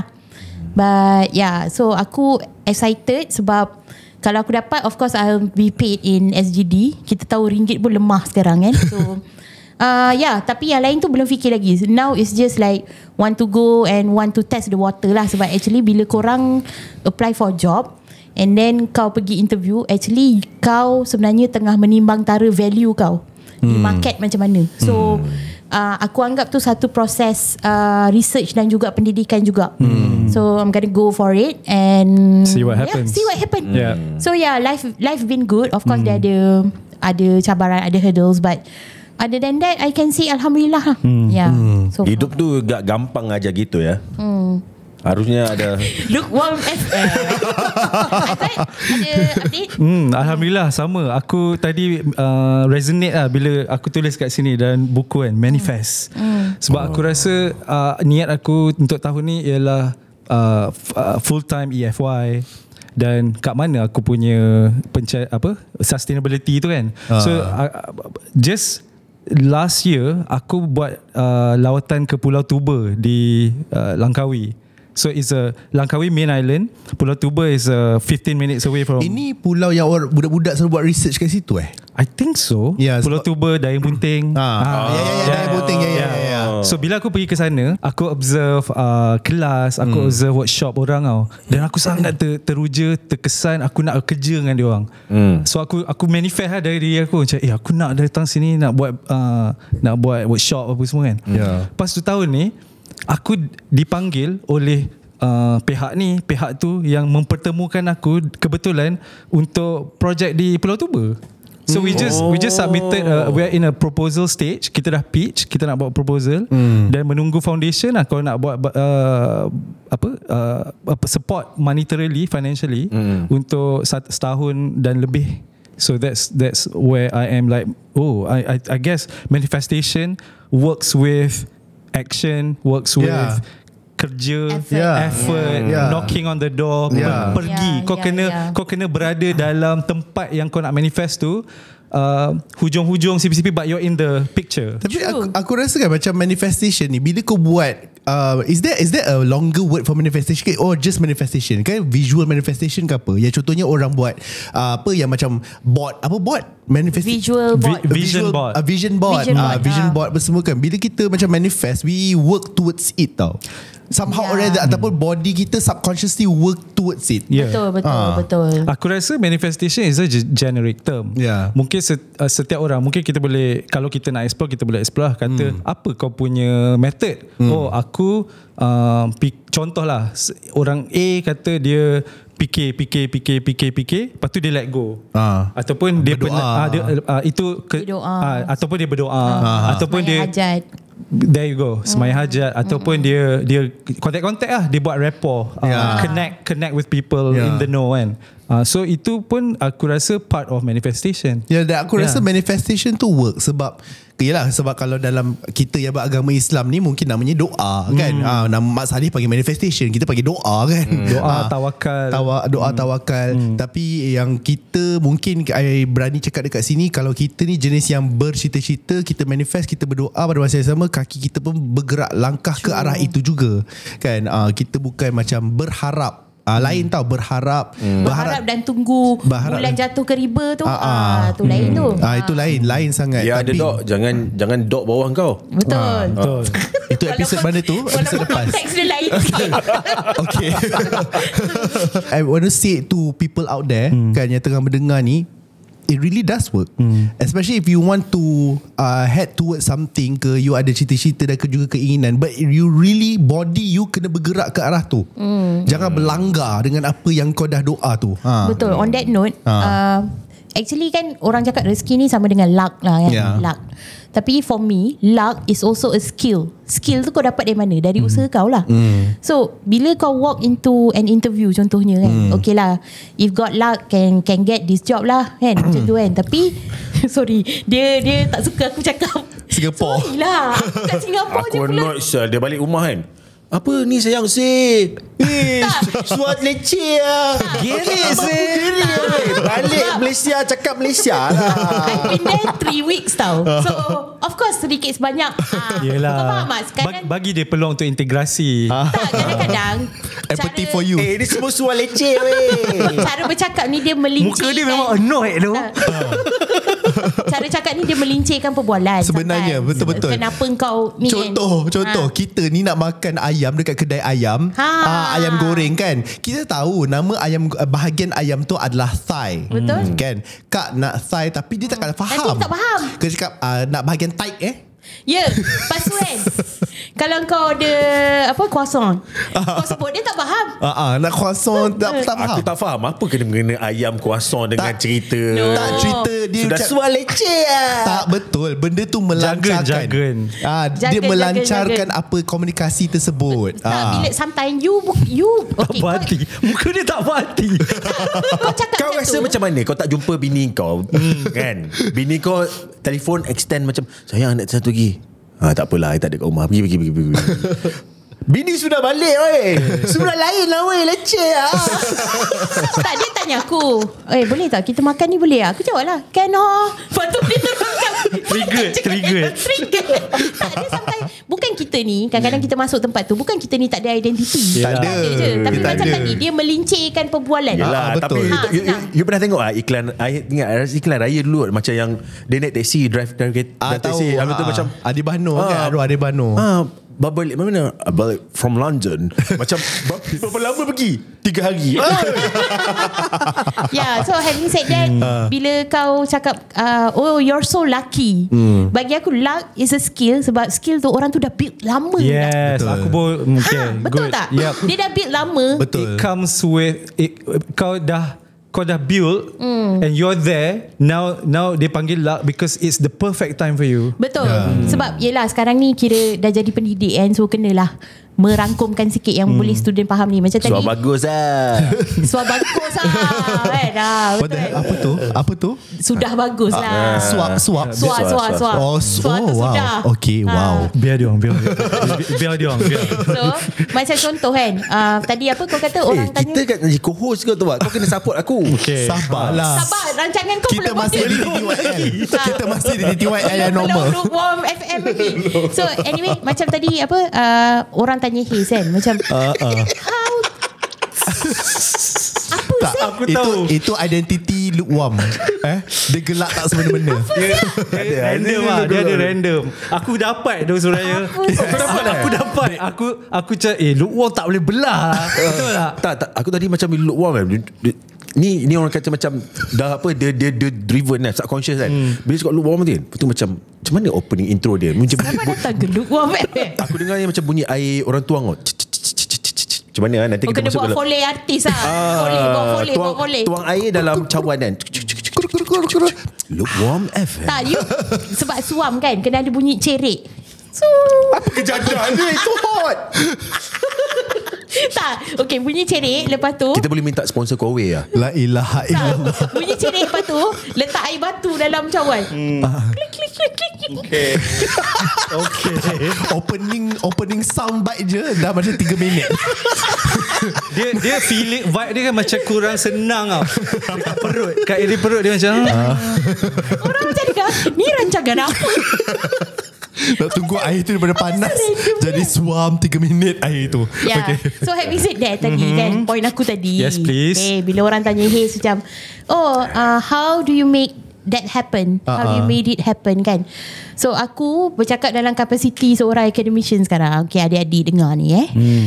But yeah, so aku excited sebab kalau aku dapat, of course I'll be paid in SGD. Kita tahu ringgit pun lemah sekarang kan. So tapi yang lain tu belum fikir lagi. Now it's just like want to go and want to test the water lah. Sebab actually bila korang apply for job and then kau pergi interview, actually kau sebenarnya tengah menimbang tara value kau di market macam mana. So aku anggap tu satu proses research dan juga pendidikan juga. So I'm gonna go for it and See what happens. See what happen. Yeah. So life been good. Of course dia ada cabaran, ada hurdles, but other than that I can say alhamdulillah. So Hidup tu gak gampang aja gitu ya. Harusnya ada Lukewarm FM. Ada update? Alhamdulillah sama. Aku tadi resonate lah bila aku tulis kat sini dan buku kan, manifest. Sebab aku rasa niat aku untuk tahun ni ialah full time EFY. Dan kat mana aku punya sustainability tu kan. So just last year aku buat lawatan ke Pulau Tuba di Langkawi. So it's Langkawi main island. Pulau Tuba is 15 minutes away from. Ini pulau yang orang budak-budak selalu buat research kat situ I think so. Ya, Pulau Tuba, Dayang Bunting. Dayang Bunting. So bila aku pergi ke sana, aku observe kelas, aku observe workshop orang tau. Dan aku sangat teruja, terkesan, aku nak kerja dengan dia orang. So aku manifest lah dari diri aku macam aku nak datang sini nak buat workshop apa semua kan. Lepas tu tahun ni aku dipanggil oleh pihak tu yang mempertemukan aku kebetulan untuk projek di Pulau Tuba. So we just submitted we are in a proposal stage. Kita dah pitch, kita nak buat proposal dan menunggu foundation lah kalau nak buat support monetarily, financially untuk setahun dan lebih. So that's where I am like I guess manifestation works with action, works with kerja, effort, knocking on the door, pergi. Kau kena berada dalam tempat yang kau nak manifest tu. Hujung-hujung sipi-sipi, but you're in the picture. Tapi aku rasa kan macam manifestation ni, bila kau buat is there a longer word for manifestation or just manifestation? Kan visual manifestation ke apa? Yang contohnya orang buat yang macam board manifestation, Vision board. Vision board semua kan. Bila kita macam manifest, we work towards it tau. Somehow or other, ataupun body kita subconsciously work towards it. Betul. Aku rasa manifestation is a generic term. Mungkin setiap orang, mungkin kita boleh, kalau kita nak explore, kita boleh explore kata apa kau punya method. Aku contohlah orang A kata dia fikir, lepas tu dia let go. Ataupun dia ataupun dia berdoa, ataupun dia hajat. There you go, sembahyang hajat, ataupun dia contact lah, dia buat rapport, connect with people in the know kan. So itu pun aku rasa part of manifestation. Dan aku rasa manifestation tu work sebab sebab kalau dalam kita yang beragama Islam ni mungkin namanya doa kan. Nama Mak Saleh panggil manifestation, kita panggil doa kan. Doa tawakal. Doa tawakal. Tapi yang kita mungkin I berani cakap dekat sini, kalau kita ni jenis yang bercita-cita, kita manifest, kita berdoa, pada masa yang sama kaki kita pun bergerak langkah ke arah itu juga kan. Kita bukan macam berharap lain tau. Berharap dan tunggu bulan jatuh ke riba tu. Tu lain tu. Itu lain sangat. Ya, ada dok. Jangan dok bawah kau. Betul. Itu episod mana tu? Episod lepas. Konteks dia lain. Okay. I want to say to people out there kan yang tengah mendengar ni, it really does work. Especially if you want to head towards something ke, you ada cita-cita dan juga keinginan, but you really body you kena bergerak ke arah tu. Jangan berlanggar dengan apa yang kau dah doa tu. Betul. On that note, actually kan orang cakap rezeki ni sama dengan luck lah kan. Luck. Tapi for me, luck is also a skill. Skill tu kau dapat dari mana? Dari usaha kau lah. So bila kau walk into an interview contohnya kan, okay lah, if got luck can get this job lah kan, macam tu kan. Tapi sorry, dia tak suka aku cakap Singapore. Sorry lah, kat Singapore je Aku pula. not sure. Dia balik rumah kan, apa ni sayang suat leceh lah. Gini Balik Malaysia, cakap Malaysia lah. I've been there 3 weeks tau. So of course sedikit sebanyak Yelah. kau faham tak? Sekarang Bagi dia peluang untuk integrasi. tak, kadang-kadang Empathy for you. Ini semua suat leceh weh. cara bercakap ni dia melincirkan. Muka dia memang annoyed tu. Cara cakap ni dia melincirkan perbualan. Sebenarnya, sometimes. betul-betul. Kenapa kau ni Contoh kita ni nak makan ayam dekat kedai ayam, ayam goreng kan. Kita tahu nama ayam, bahagian ayam tu adalah thigh. Betul. Kan? Kak nak thigh tapi dia takkan faham. Nanti tak faham. Kau cakap nak bahagian tight Ya, lepas tu kan kalau kau ada croissant, kau sebut dia tak faham. nak croissant tak faham. Aku tak faham apa kena mengena ayam croissant dengan cerita. Tak cerita dia Sudah suat leceh lah. Tak betul. Benda tu melancarkan. Jargon. Dia melancarkan apa komunikasi tersebut. Tak, bila sometimes you okay, Tak berhati. Muka dia tak berhati. kau cakap Kau rasa macam mana kau tak jumpa bini kau kan? Bini kau telefon extend macam, sayang nak satu lagi. Tak apalah, I tak ada kat rumah. Pergi. Bini sudah balik weh. Sudah lain lah weh, leceh lah. tak, dia tanya aku, boleh tak kita makan ni, boleh? Aku jawab lah, can Lepas tu dia macam Triggered. Tak, dia sometimes bukan kita ni, kadang-kadang kita masuk tempat tu, bukan kita ni tak ada identiti. Tak ada je. Tapi Tak macam ada. tadi dia melincirkan perbualan. Yelah, betul. tapi you pernah tengok iklan, I ingat iklan raya dulu macam yang dia naik taxi, drive taxi, habis tu macam Adi Bano kan, Arwah Adi Bano. balik mana? Balik from London. Macam berapa lama pergi? 3 hari. Yeah, so having said that, bila kau cakap you're so lucky, bagi aku luck is a skill. Sebab skill tu orang tu dah build lama. Yes, Betul. aku pun betul good. tak? Yep. Dia dah build lama. Betul. It comes with kau dah build and you're there now dia panggil luck because it's the perfect time for you. Betul. Sebab yelah sekarang ni kira dah jadi pendidik kan, so kenalah merangkumkan sikit yang boleh student faham ni. Macam tadi Suara bagus lah. suara bagus lah kan. Betul. Apa tu? Sudah bagus lah. Suap. Suar. Oh, Suar tu wow. sudah. Okay, wow. Biar dia orang. So macam contoh kan, tadi apa kau kata orang tanya, Kita kat jadi co-host kau tu Kau kena support aku. Okay. Sabarlah. sabar, rancangan kau Kita belum masih ada. di TTYL. Kita masih di TTYL yang normal. Belum warm FM lagi. So anyway, macam tadi orang tanya Haze kan, macam how apa Tak, sih? Aku tahu. Itu identity lukewarm. Dia gelak tak semena-mena. Dia random lah. Dia ada random. Aku dapat tu Suraya. Aku dapat. Aku cakap lukewarm tak boleh belah. Betul tak? Tak, aku tadi macam lukewarm kan. Ni orang kata macam dah apa dia driven kan, subconscious kan. Bila cakap lukewarm tu kan, betul macam mana opening intro dia? Macam Kenapa datang geluk warm FM? aku dengar yang macam bunyi air orang tuang kau. Macam mana kan nanti kita Kena masuk buat dalam foley artis lah. Buat foley. tuang air dalam cawan kan. Lukewarm FM. Tak, you sebab suam kan, kena ada bunyi cerik. So Apa kejadian ni? Itu hot. tak, okay, bunyi cerik. Lepas tu Kita boleh minta sponsor Huawei lah. La ilaha illallah. tak, bunyi cerik. Lepas tu letak air batu dalam cawan. Klik. Okay. Opening soundbite je dah macam 3 minit. Dia feeling vibe dia kan macam kurang senang tau. Dekat perut. Kat area perut dia macam Orang macam ni kan, ni rancangan apa? Nak tunggu air tu daripada panas jadi suam 3 minit air tu. Yeah. So having said that tadi kan, point aku tadi. Yes, please. Bila orang tanya Haze macam, how do you make that happen? How do you made it happen kan? So aku bercakap dalam kapasiti seorang academician sekarang. Okay, adik-adik dengar ni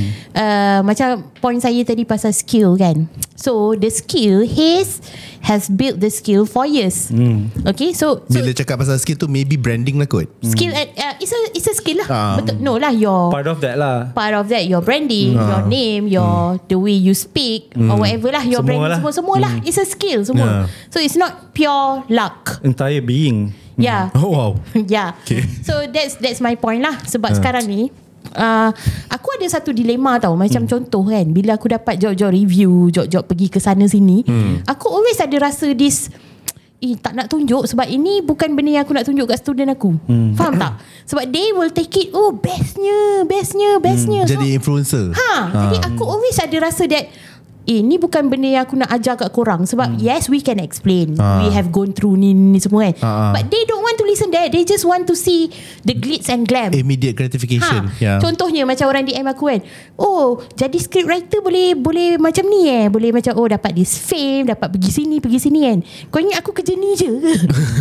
macam point saya tadi pasal skill kan. So the skill, Haze has built the skill for years. Okay, so Bila cakap pasal skill tu, maybe branding lah kot. skill it's a skill lah. Betul. No lah, your Part of that lah. your branding, your name, your the way you speak or whatever lah, your Semua branding lah. semua lah. It's a skill semua. So it's not pure luck. Entire being. Yeah. Oh wow. Yeah. Okay. So that's my point lah. Sebab sekarang ni aku ada satu dilema tau. Macam contoh kan, bila aku dapat job-job review, job-job pergi ke sana sini, aku always ada rasa this, tak nak tunjuk sebab ini bukan benda yang aku nak tunjuk kat student aku. Faham tak? Sebab they will take it, bestnya. Jadi influencer. Jadi aku always ada rasa that ni bukan benda yang aku nak ajar kat korang. Sebab yes, we can explain, we have gone through ni semua kan, but they don't want to listen that. They just want to see the glitz and glam, Immediate gratification. Contohnya macam orang DM aku kan, jadi script writer boleh macam ni boleh macam dapat this fame, dapat pergi sini kan. Kau ingat aku kerja ni je ke?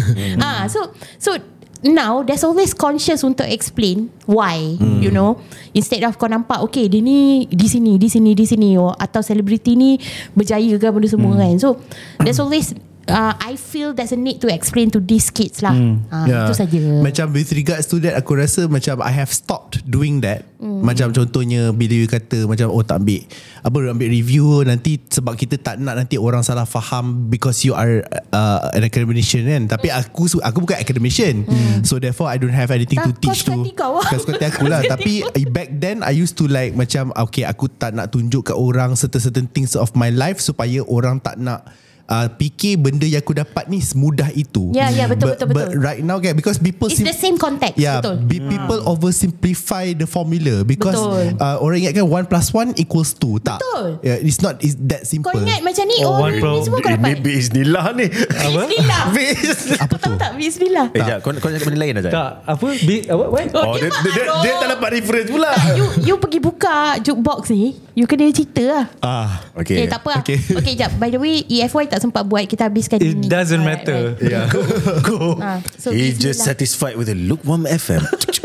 So now there's always conscious untuk explain why, you know, instead of kau nampak okay dia ni di sini atau selebriti ni berjaya ke benda semua kan. So there's always I feel there's a need to explain to these kids lah. Itu saja. Macam with regards to that, aku rasa macam I have stopped doing that. Macam contohnya bila you kata macam tak ambil review nanti, sebab kita tak nak nanti orang salah faham because you are an academician kan. Tapi aku bukan academician, so therefore I don't have anything to teach to. Kau suka hati aku lah. Tapi back then I used to like macam okay, aku tak nak tunjuk ke orang certain things of my life supaya orang tak nak fikir benda yang aku dapat ni semudah itu. Betul. But right now kan, because people it's the same context. Betul. People oversimplify the formula because orang ingatkan 1+1 equals 2. Tak. Betul. It's not that simple. Kau ingat macam ni ni semua kau dapat. Bismillah ni. Bismillah. Apa tu? Tak Bismillah. Kau cakap benda lain aja. Tak, apa? What? Dia tak dapat reference pula. You pergi buka jukebox ni, you kena cerita lah. Okay. Tak apa lah. Okay, jap. By the way, EFY tak sempat buat, kita habiskan It ni. doesn't matter. Yeah. Go. So He just satisfied with the lukewarm FM.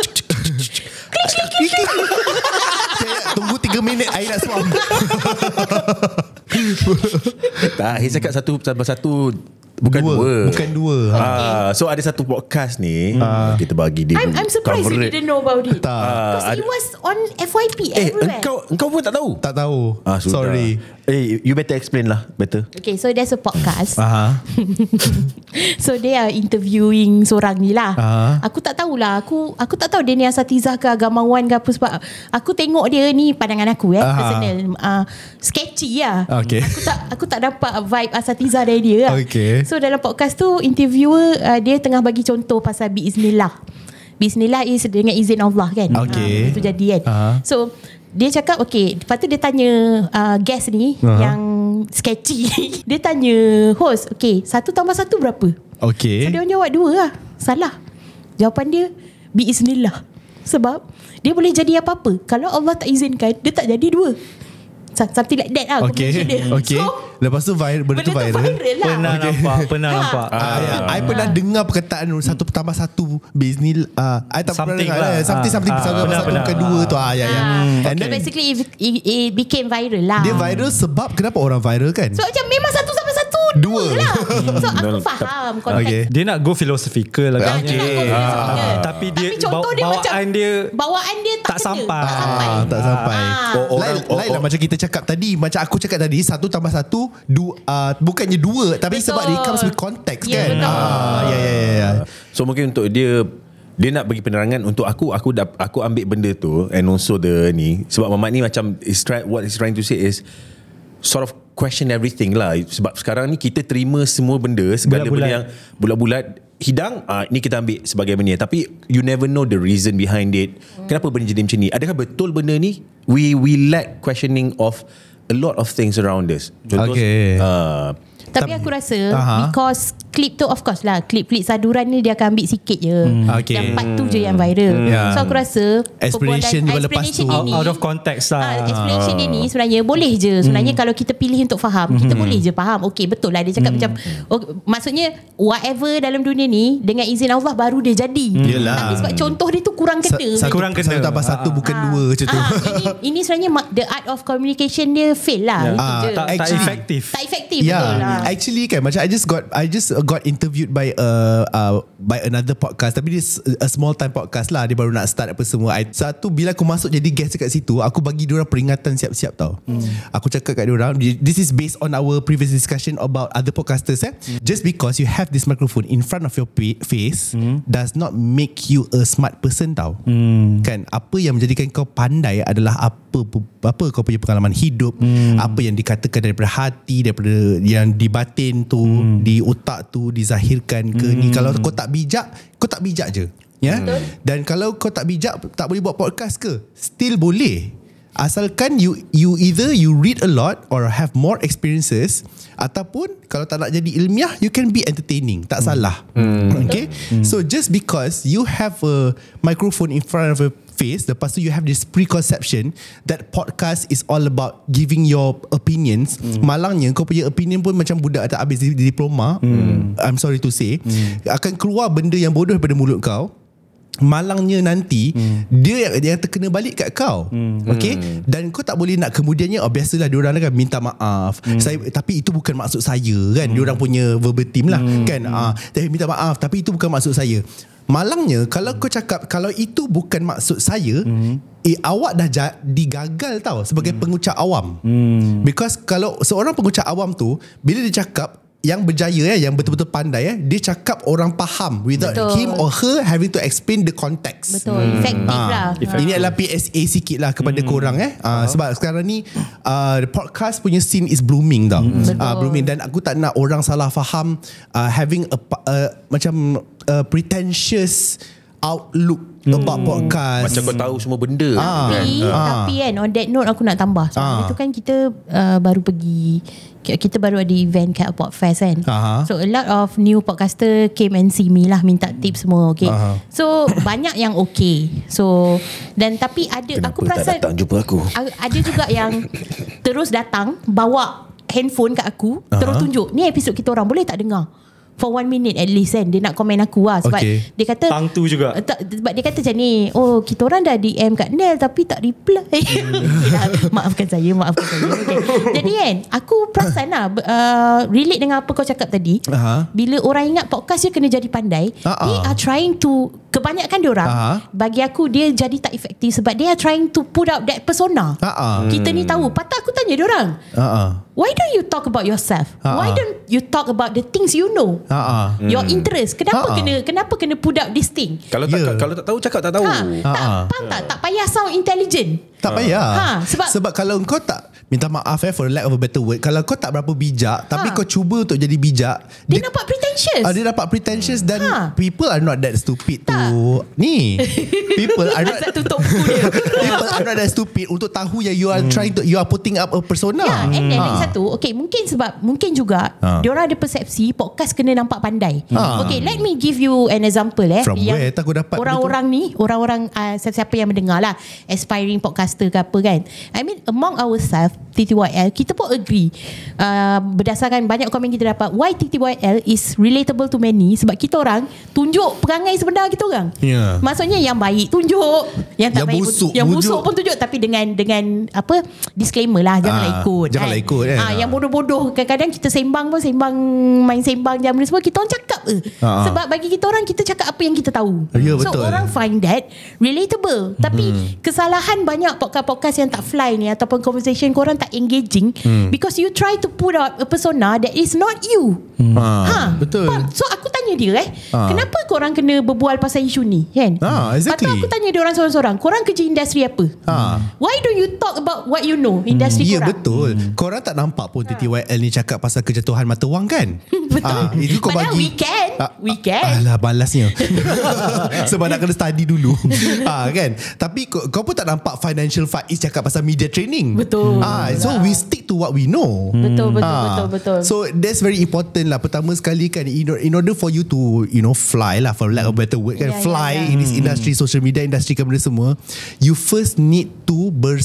Tunggu 3 minit air nak suam. Tak, he cakap satu tambah satu bukan dua. Bukan dua. So ada satu podcast ni, kita bagi dia. I'm surprised you didn't know about it. Because it was on FYP everywhere. Engkau pun tak tahu? Tak tahu. Sudah. Sorry. You better explain lah. Better. Okay, so there's a podcast. So they are interviewing seorang ni lah. Aku tak tahulah. Aku tak tahu dia ni asatizah ke agamawan ke apa, sebab aku tengok dia ni, pandangan aku personal, sketchy lah. Okay. Aku tak dapat vibe asatizah dari dia lah. Okay. So dalam podcast tu, interviewer dia tengah bagi contoh pasal Bismillah. Bismillah is dengan izin Allah kan. Okay. Itu jadi kan. So dia cakap okay, lepas tu dia tanya guest ni yang sketchy. Dia tanya host, okay, 1 + 1 berapa? Okay. So dia jawab 2 lah. Salah. Jawapan dia Bismillah. Sebab dia boleh jadi apa-apa. Kalau Allah tak izinkan, dia tak jadi 2. Something like that lah. Okay. So, lepas tu benda tu viral lah. Pernah nampak. I pernah dengar perkataan 1 + 1 Bismillah. I tak pernah dengar lah. something bukan 2 tu. And So then basically it became viral lah. dia viral sebab kenapa orang viral kan? So macam memang 1 + 1 2 lah. So aku faham konteks. Okay. Dia nak go philosophical lah. Tapi Tapi contoh dia macam bawaan dia tak sampai. Tak sampai. Lain lah macam kita cakap tadi. Macam aku cakap tadi, 1 + 1 bukannya 2, tapi betul. sebab it comes with context Ya, kan. betul. Ya. So mungkin untuk dia nak bagi penerangan untuk aku ambil benda tu, and also the ni, sebab Mamat ni macam what he's trying to say is sort of question everything lah. Sebab sekarang ni kita terima semua benda, segala benda yang bulat-bulat hidang, ni kita ambil sebagai benda, tapi you never know the reason behind it. Kenapa benda jadi macam ni? Adakah betul benda ni? We lack questioning of a lot of things around us. Contoh, tapi aku rasa because klip tu of course lah, klip-klip saduran ni dia akan ambil sikit je. Okay. Yang part tu je yang viral. So aku rasa Explanation dia lepas tu out of context lah. Explanation dia ni sebenarnya boleh je. Sebenarnya kalau kita pilih untuk faham, kita boleh je faham. Okay, betul lah dia cakap macam maksudnya whatever dalam dunia ni dengan izin Allah baru dia jadi. Tapi sebab contoh dia tu kurang kena. Kurang kena. Satu tambah satu bukan dua macam tu. Ini sebenarnya the art of communication dia fail lah. Itu je. Tak efektif. Tak efektif, betul lah. Actually kan macam I just got interviewed by another podcast, tapi dia a small time podcast lah, dia baru nak start apa semua. Satu bila aku masuk jadi guest kat situ, aku bagi diorang peringatan siap-siap tau. Aku cakap kat diorang, this is based on our previous discussion about other podcasters just because you have this microphone in front of your face does not make you a smart person tau. Kan apa yang menjadikan kau pandai adalah apa kau punya pengalaman hidup, apa yang dikatakan daripada hati, daripada yang di batin tu, di otak tu dizahirkan ke ni. Kalau kau tak bijak, kau tak bijak je. Dan kalau kau tak bijak, tak boleh buat podcast ke? Still boleh. Asalkan you either you read a lot or have more experiences, ataupun kalau tak nak jadi ilmiah, you can be entertaining. Tak salah. Okay. So just because you have a microphone in front of a face, lepas tu you have this preconception that podcast is all about giving your opinions. Malangnya kau punya opinion pun macam budak tak habis diploma. I'm sorry to say, akan keluar benda yang bodoh daripada mulut kau. Malangnya nanti dia yang terkena balik kat kau. Okay. Dan kau tak boleh nak kemudiannya biasalah diorang kan minta maaf, tapi itu bukan maksud saya kan. Diorang punya verbatim lah kan. Tapi minta maaf, tapi itu bukan maksud saya. Malangnya kalau kau cakap kalau itu bukan maksud saya, awak dah digagal tau sebagai pengucap awam. Because kalau seorang pengucap awam tu, bila dia cakap yang berjaya yang betul-betul pandai dia cakap orang faham without him or her having to explain the context. Betul. Efektif lah. Ini adalah PSA sikit lah kepada korang sebab sekarang ni podcast punya scene is blooming tau. Blooming. Dan aku tak nak orang salah faham having macam pretentious outlook about podcast. Macam kau tahu semua benda. Tapi kan on that note aku nak tambah. Sebab itu kan kita baru pergi, kita baru ada event kat Podfest kan. So a lot of new podcaster came and see me lah, minta tips semua. Okay. So banyak yang okay. So dan tapi ada, kenapa aku perasan tak datang jumpa aku? Ada juga yang terus datang bawa handphone kat aku, terus tunjuk ni episod kita orang, boleh tak dengar for 1 minute at least kan. Dia nak komen aku lah sebab dia kata tangtu juga. Sebab dia kata macam ni, oh kita orang dah DM kat Nel tapi tak reply. Maafkan saya okay. Jadi kan aku perasan lah relate dengan apa kau cakap tadi. Bila orang ingat podcast dia kena jadi pandai, they are trying to, kebanyakan diorang bagi aku dia jadi tak efektif sebab they are trying to put out that persona. Kita ni tahu. Patut aku tanya diorang, why don't you talk about yourself? Why don't you talk about the things you know? Your interest. Kenapa kena put out this thing? Kalau tak tahu cakap tak tahu. Faham tak? Tak payah sound intelligent. Tak payah. Sebab kalau kau tak, minta maaf for lack of a better word, kalau kau tak berapa bijak tapi kau cuba untuk jadi bijak, dia nampak pretentious. Dia nampak pretentious. Dan people are not that stupid to ni. People are not people are not that stupid untuk tahu yang you are trying to, you are putting up a persona. And then lagi satu, okay, mungkin juga diorang ada persepsi podcast kena nampak pandai. Okay, let me give you an example From where aku dapat orang-orang ni, orang-orang siapa yang mendengar lah, aspiring podcaster ke apa kan, I mean among ourselves, TTYL, kita pun agree berdasarkan banyak komen kita dapat, why TTYL is relatable to many, sebab kita orang tunjuk perangai sebenar kita orang. Maksudnya yang baik tunjuk, yang tak baik busuk, yang busuk pun tunjuk, tapi dengan apa, disclaimer lah, janganlah ikut. Yang bodoh-bodoh kadang-kadang kita main sembang jam ni semua, kita orang cakap sebab bagi kita orang, kita cakap apa yang kita tahu. So orang find that relatable. Tapi kesalahan banyak podcast-podcast yang tak fly ni ataupun conversation korang tak engaging because you try to put out a persona that is not you. Betul. So aku tanya dia kenapa korang kena berbual pasal isu ni kan? Exactly. Atau aku tanya dia orang seorang-seorang, korang kerja industri apa? Why don't you talk about what you know, industri korang? Ya betul. Korang tak nampak pun TTYL ni cakap pasal kejatuhan mata wang kan? Betul. Itu kau padahal bagi we can. Alah balasnya. Sebab nak kena study dulu. Kan? Tapi kau pun tak nampak Financial Faiz cakap pasal media training. Betul. So we stick to what we know. Betul. So that's very important lah. Pertama sekali kan, in order for you to fly lah, for lack of better word kan, fly in this industry, social media industry kan, benda semua, you first need to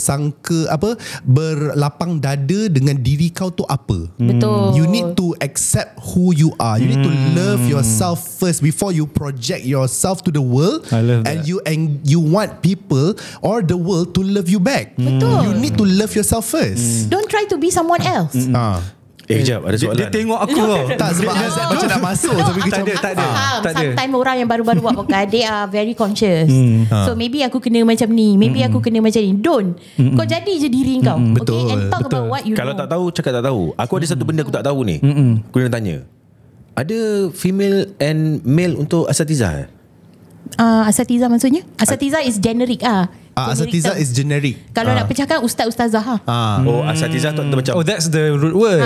berlapang dada dengan diri kau tu apa. Betul. You need to accept who you are. You need to love yourself first before you project yourself to the world. I love and that. you want people or the world to love you back. Betul. You need to love yourself first. Don't try to be someone else. Sekejap, ada soalan. Dia tengok aku tau. Tak, sebab Azad macam nak masuk tapi macam Tak ada. Sometimes orang yang baru-baru buat podcast, they are very conscious. So maybe aku kena macam ni, maybe aku kena macam ni. Don't. Kau jadi je diri kau. Betul. Okay, and talk about what you Kalau know. tak tahu, cakap tak tahu. Aku ada satu benda aku tak tahu ni. Aku nak tanya. Ada female and male untuk asatizah? Asatiza maksudnya? Asatiza is generic Asatiza term. is generic. Kalau nak pecahkan ustaz-ustazah Oh, asatizah tu macam Oh, that's the root word.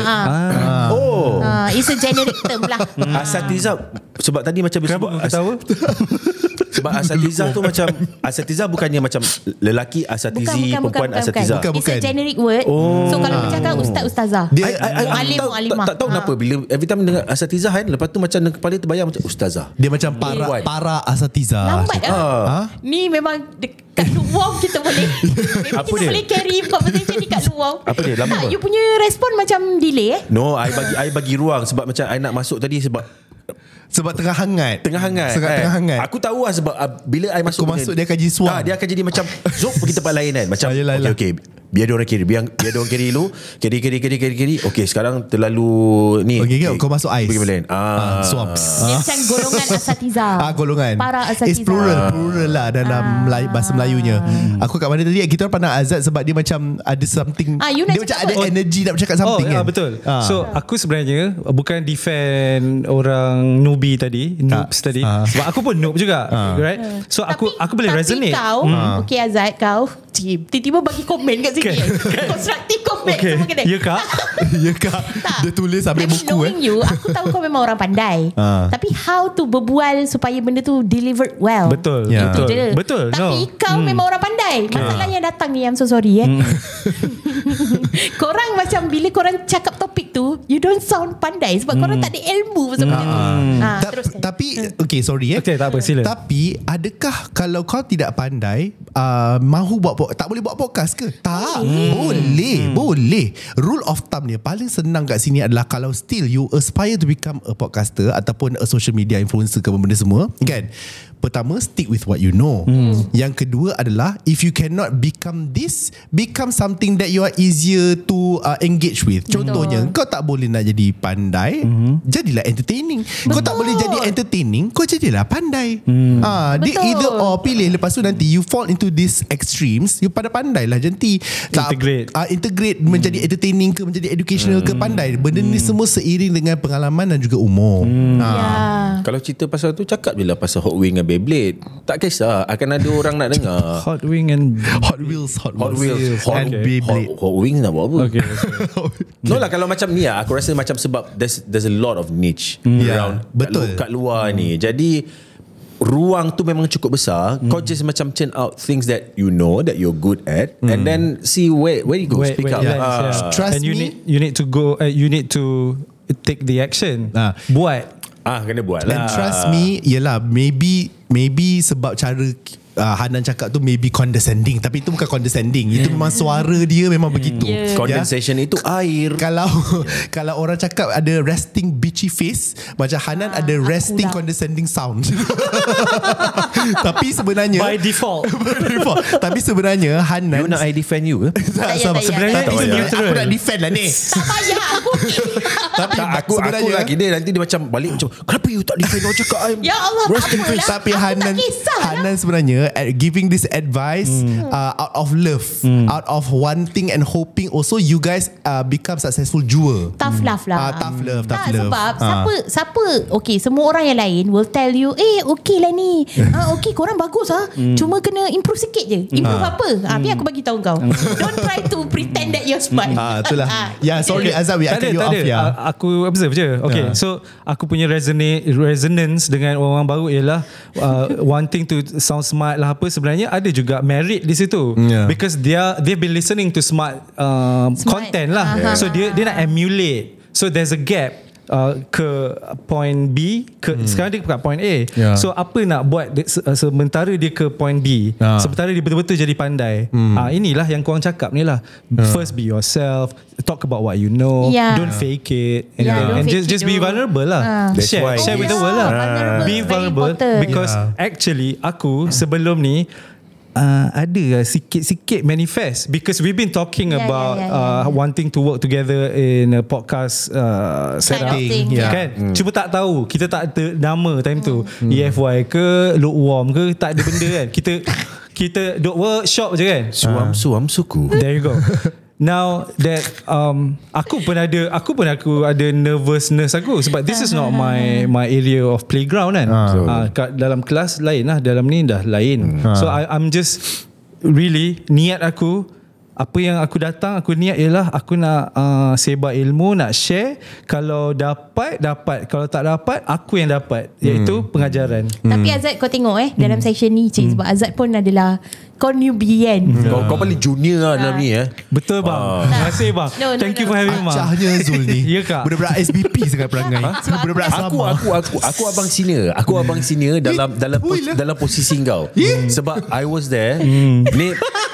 it's a generic term lah. asatizah. Sebab tadi macam Kenapa aku ketawa? sebab asatizah tu macam, asatizah bukannya macam lelaki asatizi, perempuan asatizah. Bukan. It's a generic word. So kalau pecahkan ustaz-ustazah, alim mualimah. Tak tahu kenapa bila every time dengar asatizah kan, lepas tu macam kepala terbayang macam ustazah. Dia macam para asatiza. Lambat Ni memang kat luar kita boleh Apa kita dia? boleh carry conversation ni kat luar. Apa dia? Lama Tak, apa? you punya respon macam delay No, I bagi ruang sebab macam I nak masuk tadi sebab Sebab tengah hangat. Tengah hangat. Aku tahu lah sebab bila I masuk, Aku masuk, dia akan jadi suam. Dia akan jadi macam zop pergi tempat lain kan. Macam Yelah. okay, biar dia orang carry, biar dia orang carry dulu. Carry. Okay, sekarang terlalu ni. Okay, kau masuk ais. Pergi lain. Swamps. Dia macam golongan asatiza. Golongan. Para asatiza. It's plural lah dalam bahasa Melayunya. Aku kat mana tadi, kita orang pandang Azad sebab dia macam ada something, you nak dia macam cakap ada apa? energy nak bercakap something kan. Betul. So aku sebenarnya bukan defend orang newbie tadi, noobs tadi. Sebab aku pun noob juga, right? So aku boleh resonate. Kau, okay Azad, kau tiba-tiba bagi komen kat sini. Konstruktif komen semua kena. Ya kak? Ya kak. Tak. Dia tulis ambil Tapi buku knowing you, aku tahu kau memang orang pandai. Tapi how to berbual supaya benda tu delivered well. Betul. Ya. Itu je. Betul. Tapi kau memang orang pandai. Masalah yang datang ni, I'm so sorry korang macam bila korang cakap topik tu, you don't sound pandai sebab korang tak ada ilmu pasal benda tu. Teruskan. Tapi okay, sorry Okay, tak apa, sila. Tapi adakah kalau kau tidak pandai mahu tak boleh buat podcast ke? Tak. Boleh. Rule of thumb dia paling senang kat sini adalah kalau still you aspire to become a podcaster ataupun a social media influencer ke benda semua kan, pertama stick with what you know. Yang kedua adalah if you cannot become something that you are easier to engage with. Contohnya kau tak boleh nak jadi pandai, jadilah entertaining. Kau tak boleh jadi entertaining, kau jadilah pandai. Dia either or, pilih. Lepas tu nanti you fall into these extremes, you pandai lah janti integrate menjadi entertaining ke menjadi educational ke pandai. Benda ni semua seiring dengan pengalaman dan juga umur. Kalau cerita pasal tu, cakap je lah pasal Hot Wing dan Beyblade. Tak kisah, akan ada orang nak dengar. Hot Wing and Hot Wheels and Beyblade. Hot Wings nak buat apa? Okay. No lah, kalau macam ni lah, aku rasa macam sebab there's a lot of niche around betul. kat luar ni. Jadi ruang tu memang cukup besar. Kau just macam churn out things that you know that you're good at, and then see where you go. Speak up. Trust and me. you need to go. You need to take the action. Buat. Kena buat lah. And trust me, yelah, maybe sebab cara Hanan cakap tu maybe condescending, tapi itu bukan condescending. Itu memang suara dia memang begitu. Condensation itu air. Kalau orang cakap ada resting bitchy face, macam Hanan ada resting lah. condescending sound. Tapi sebenarnya By default. Tapi sebenarnya Hanan, You nak I defend you ke? Sebenarnya tak itu payah. neutral. Aku nak defend lah ni. Tak payah aku. Tapi Aku sebenarnya lagi dia nanti dia macam balik macam, kenapa you tak defend orang cakap I'm Ya Allah, tak resting apalah. face? Tapi Aku tak Hanan kisahlah. sebenarnya giving this advice out of love, out of wanting and hoping also you guys become successful jewel. Tough love lah. Tough love. Sebab siapa okay, semua orang yang lain will tell you okay lah ni, okay korang bagus cuma kena improve sikit je. Improve apa? Biar aku bagi tahu kau. Don't try to pretend that you're smart. Itulah. Sorry Azab, we Tak cut you off ya. Aku observe je. Okay, so aku punya resonance dengan orang baru ialah wanting to sound smart smart lah apa, sebenarnya ada juga merit di situ. Because they've been listening to smart content lah. So dia nak emulate. So there's a gap ke point B sekarang dia ke point A. So apa nak buat sementara dia ke point B, sementara dia betul-betul jadi pandai. Inilah yang korang cakap ni lah. First be yourself, talk about what you know, don't fake it, and just be vulnerable lah. Share with the world lah. Be vulnerable because actually aku sebelum ni ada sikit-sikit manifest because we've been talking about wanting to work together in a podcast setup kan. Cuma tak tahu, kita tak ada nama time tu, EFY ke Lukewarm ke, tak ada benda kan. Kita duk workshop je kan. Suam suku. There you go. Now that aku pun ada nervousness aku sebab this is not my area of playground kan. Dalam kelas lain lah, dalam ni dah lain. So I'm just really, niat aku, apa yang aku datang, aku niat ialah aku nak sebar ilmu, nak share. Kalau dapat, kalau tak dapat, aku yang dapat, iaitu pengajaran. Tapi Azad, kau tengok dalam section ni sebab Azad pun adalah kau newbie kan. Kau paling junior lah dalam ni Betul bang. Terima kasih bang. Thank you for having me. Acahnya Zul ni. Ya kak. Budak-budak SBP sangat perangai. Budak-budak sama. Aku abang senior. Aku abang senior dalam posisi kau. Sebab I was there. Ni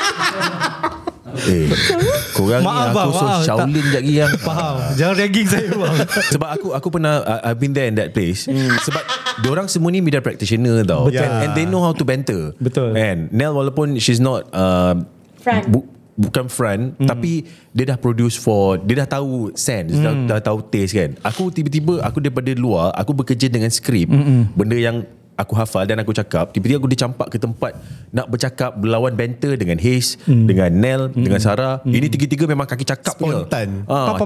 korang maaf, ni aku so Shaolin sekejap lagi yang faham. Jangan ragging saya bang. Sebab aku pernah I've been there in that place. Sebab diorang semua ni media practitioner tau. And they know how to banter. Betul. And Nell walaupun she's not bukan front, tapi dia dah produce dia dah tahu sense, dah tahu taste kan. Aku tiba-tiba aku daripada luar, aku bekerja dengan skrip, benda yang aku hafal dan aku cakap, tiba-tiba aku dicampak ke tempat nak bercakap, berlawan banter dengan Haze, dengan Nell, dengan Sarah. Ini tiga-tiga memang kaki cakap spontan.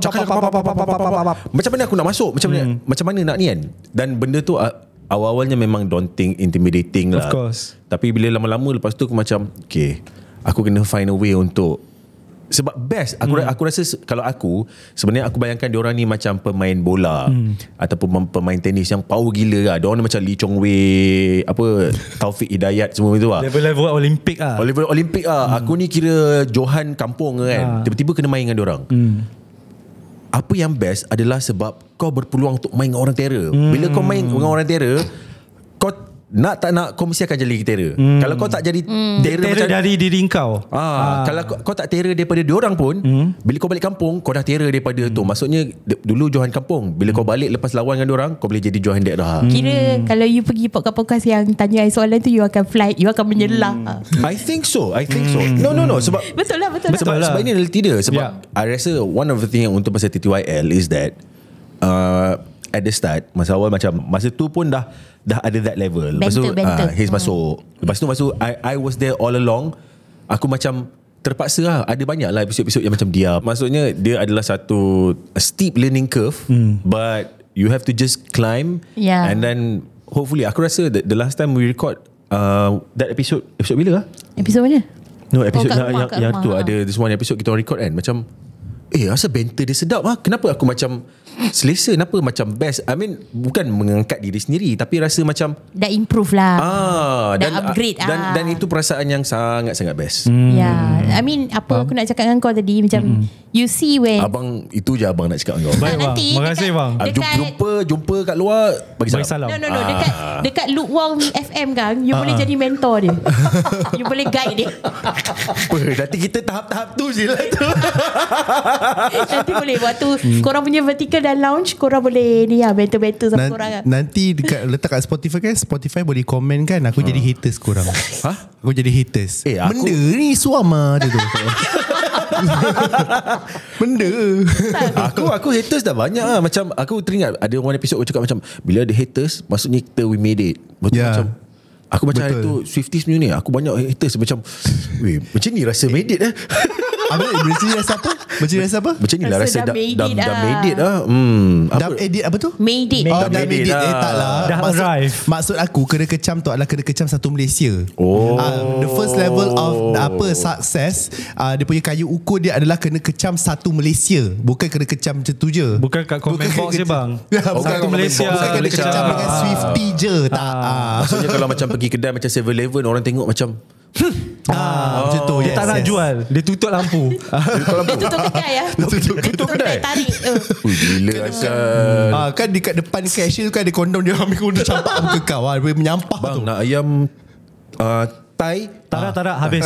Macam mana aku nak masuk, macam mana nak ni kan. Dan benda tu awal-awalnya memang daunting, intimidating lah. Of course. Tapi bila lama-lama lepas tu aku macam okay, aku kena find a way untuk, sebab best aku rasa kalau aku sebenarnya aku bayangkan diorang ni macam pemain bola ataupun pemain tenis yang power gila lah. Diorang ni macam Lee Chong Wei, apa Taufik Hidayat, semua itu lah. Level Olimpik lah. Level Olimpik lah. Aku ni kira Johan kampung kan. Tiba-tiba kena main dengan diorang. Apa yang best adalah sebab kau berpeluang untuk main dengan orang terror. Bila kau main dengan orang terror, kau nak tak nak kau mesti akan jadi terror. Kalau kau tak jadi terror macam dari diri kau. Kalau kau tak terror daripada diorang pun, bila kau balik kampung kau dah terror daripada tu. Maksudnya dulu Johan kampung, bila kau balik lepas lawan dengan diorang, kau boleh jadi Johan daerah. Kira kalau you pergi podcast yang tanya soalan tu, you akan flight, you akan menyelah. I think so. No sebab betul lah. Sebab ini realiti dia. Sebab I rasa one of the thing untuk pasal TTYL is that at the start, masa awal macam masa tu pun dah ada that level. Lepas tu Haze masuk. Lepas tu I was there all along. Aku macam terpaksa lah. Ada banyak lah episod-episod yang macam dia. Maksudnya dia adalah satu steep learning curve, but you have to just climb. And then hopefully, aku rasa the last time we record that episode bila lah? Episod mana? No, episode yang tu ada this one episode kita record kan. Macam rasa banter dia sedap lah. Kenapa aku macam selesa, kenapa macam best. I mean, bukan mengangkat diri sendiri, tapi rasa macam dah improve lah, dah upgrade dan itu perasaan yang sangat-sangat best. I mean, apa aku nak cakap dengan kau tadi, macam you see when abang, itu je abang nak cakap dengan kau. Baik bang, terima kasih bang. Jumpa kat luar, bagi salam. No. Dekat Lukewarm FM kan, you boleh jadi mentor dia. You boleh guide dia. Nanti kita tahap-tahap tu je lah tu. Nanti boleh waktu korang punya vertical dan lounge, korang boleh ni lah, banter-banter sama korang kan. Nanti letak kat Spotify kan, Spotify boleh komen kan, aku jadi haters korang. Aku jadi haters. Benda ni suama dia tu. Benda Aku haters dah banyak lah. Macam aku teringat ada one episode aku cakap macam, bila ada haters, maksudnya kita we made it. Macam aku macam hari tu Swifties punya ni, aku banyak haters. Macam macam ni rasa made it Bercerita rasa apa? Bercerita rasa apa? Macam ni lah Rasa rasa dah made it dah lah. made it lah. Dah edit apa tu? Made it. Oh, Dah dah made made it it. lah. Tak lah. Dah arrive. Maksud aku kena kecam tu adalah kena kecam satu Malaysia. The first level of success, dia punya kayu ukur dia adalah kena kecam satu Malaysia. Bukan kena kecam macam tu je. Bukan kat comment box je bang. Bukan Satu comment Malaysia. box. Bukan kena Malaysia. kecam dengan Swifty je. Tak. Maksudnya kalau macam pergi kedai macam 7-Eleven, orang tengok macam Macam tu. Dia tak nak jual. Dia tutup lampu. Dia tutup kedai ya. tutup kedai. Tarik. Ui, gila asal. Kan dekat depan cashier tu kan ada kondom, dia ambil kondom campak muka kau. Dia menyampah Bang tu. nak ayam Thai. Tak habis.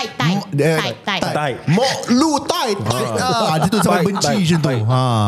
Tai. Mok lu tai. Dia tu sampai benci macam tu.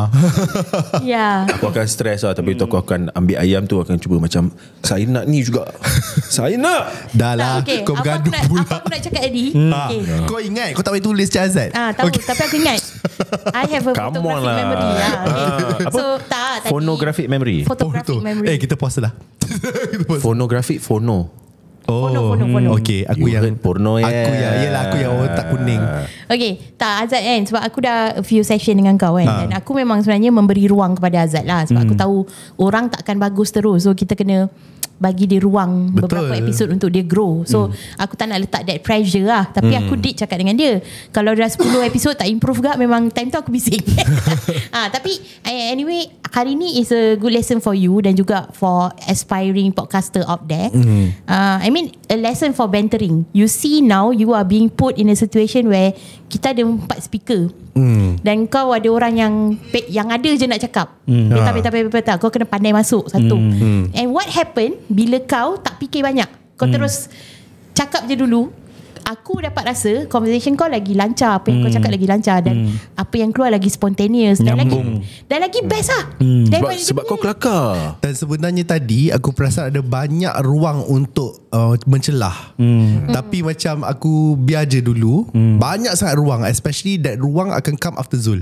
Ya. Aku akan stres lah. Tapi tu aku akan ambil ayam tu, akan cuba macam saya nak ni juga. Saya nak. Dah lah. Kau bergaduh pula. Apa aku nak cakap tadi? Okay. Kau ingat kau tak boleh tulis Cik Azad? Tahu, tapi aku ingat I have a Come on photographic lah. memory lah. Apa? So tadi Phonographic memory. Photographic memory. Kita pause lah. Phonographic phono. Fono. Okay, aku You yang heard porno, Yelah, aku yang otak kuning. Okay, tak Azad kan, sebab aku dah a few session dengan kau kan, dan aku memang sebenarnya memberi ruang kepada Azad lah, sebab aku tahu orang takkan bagus terus, so kita kena bagi dia ruang. Betul. Beberapa episod untuk dia grow. So aku tak nak letak that pressure lah, tapi aku did cakap dengan dia, kalau dah 10 episod tak improve gak, memang time tu aku bising. Tapi anyway, hari ni is a good lesson for you dan juga for aspiring podcaster out there. I mean a lesson for bantering. You see now you are being put in a situation where kita ada 4 speaker. Dan kau ada orang yang ada je nak cakap. Peta. Kau kena pandai masuk satu. And what happen bila kau tak fikir banyak, kau terus cakap je dulu, aku dapat rasa conversation kau lagi lancar, apa yang kau cakap lagi lancar, dan apa yang keluar lagi spontaneous, dan lagi best lah. Sebab kau kelakar. Dan sebenarnya tadi aku perasan ada banyak ruang untuk mencelah. Tapi macam aku biar je dulu. Banyak sangat ruang, especially that ruang akan come after Zul.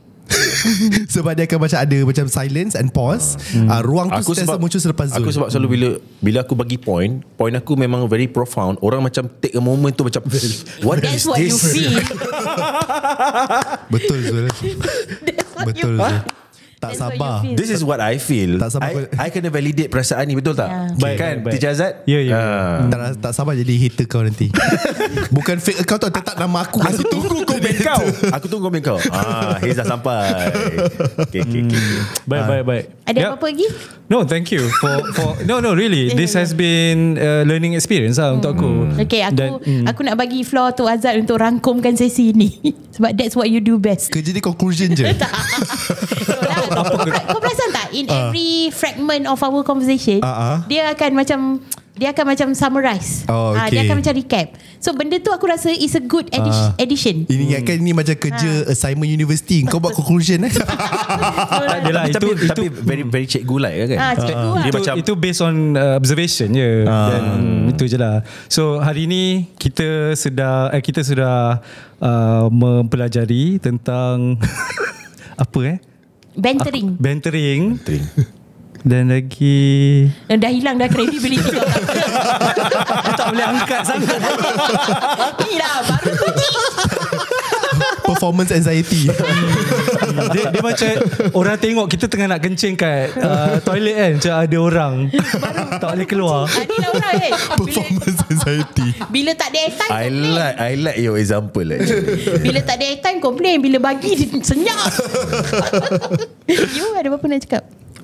Sebab dia akan macam ada macam silence and pause. Ruang tu sentiasa muncul selepas Zul. Aku sebab selalu bila aku bagi point aku memang very profound. Orang macam take a moment tu macam what That's is what you this? feel. Betul Zul. That's what Betul you Zul. feel. Tak That's what you sabar. feel. This is what I feel. Tak sabar. I kena validate perasaan ni, betul tak? Yeah. Kan Baik. Teacher Azad? Ya. Tak sabar jadi hater kau nanti. Bukan fake account tau, tetap nama aku kat situ. Aku tunggu komen kau. Haze dah sampai. Okay. Baik. Ada apa-apa lagi? No, thank you for no really. This has been a learning experience lah untuk aku. Okay, aku nak bagi floor tu Azad untuk rangkumkan sesi ni. Sebab that's what you do best. Kerja ni conclusion je. Kau perasan tak, in every fragment of our conversation, dia akan macam summarize. Dia akan macam recap. So benda tu aku rasa is a good addition. Ini ingatkan ni macam kerja assignment university. Kau buat conclusion Adalah itu Tapi very very cikgu like kan. Cikgu lah. Dia macam itu based on observation je. Dan itu je lah. So hari ni kita sudah mempelajari tentang apa Bantering. Bantering. Dan lagi Dah hilang dah credibility kau. tak boleh angkat sangat. Ni lah baru tu ni. performance anxiety. dia macam orang tengok kita tengah nak kencing kat toilet kan, macam ada orang tak boleh keluar. Adalah orang kan. Performance anxiety. Bila tak ada airtime komplain. I like your example Bila tak ada airtime komplain, bila bagi dia senyap. You ada apa nak cakap?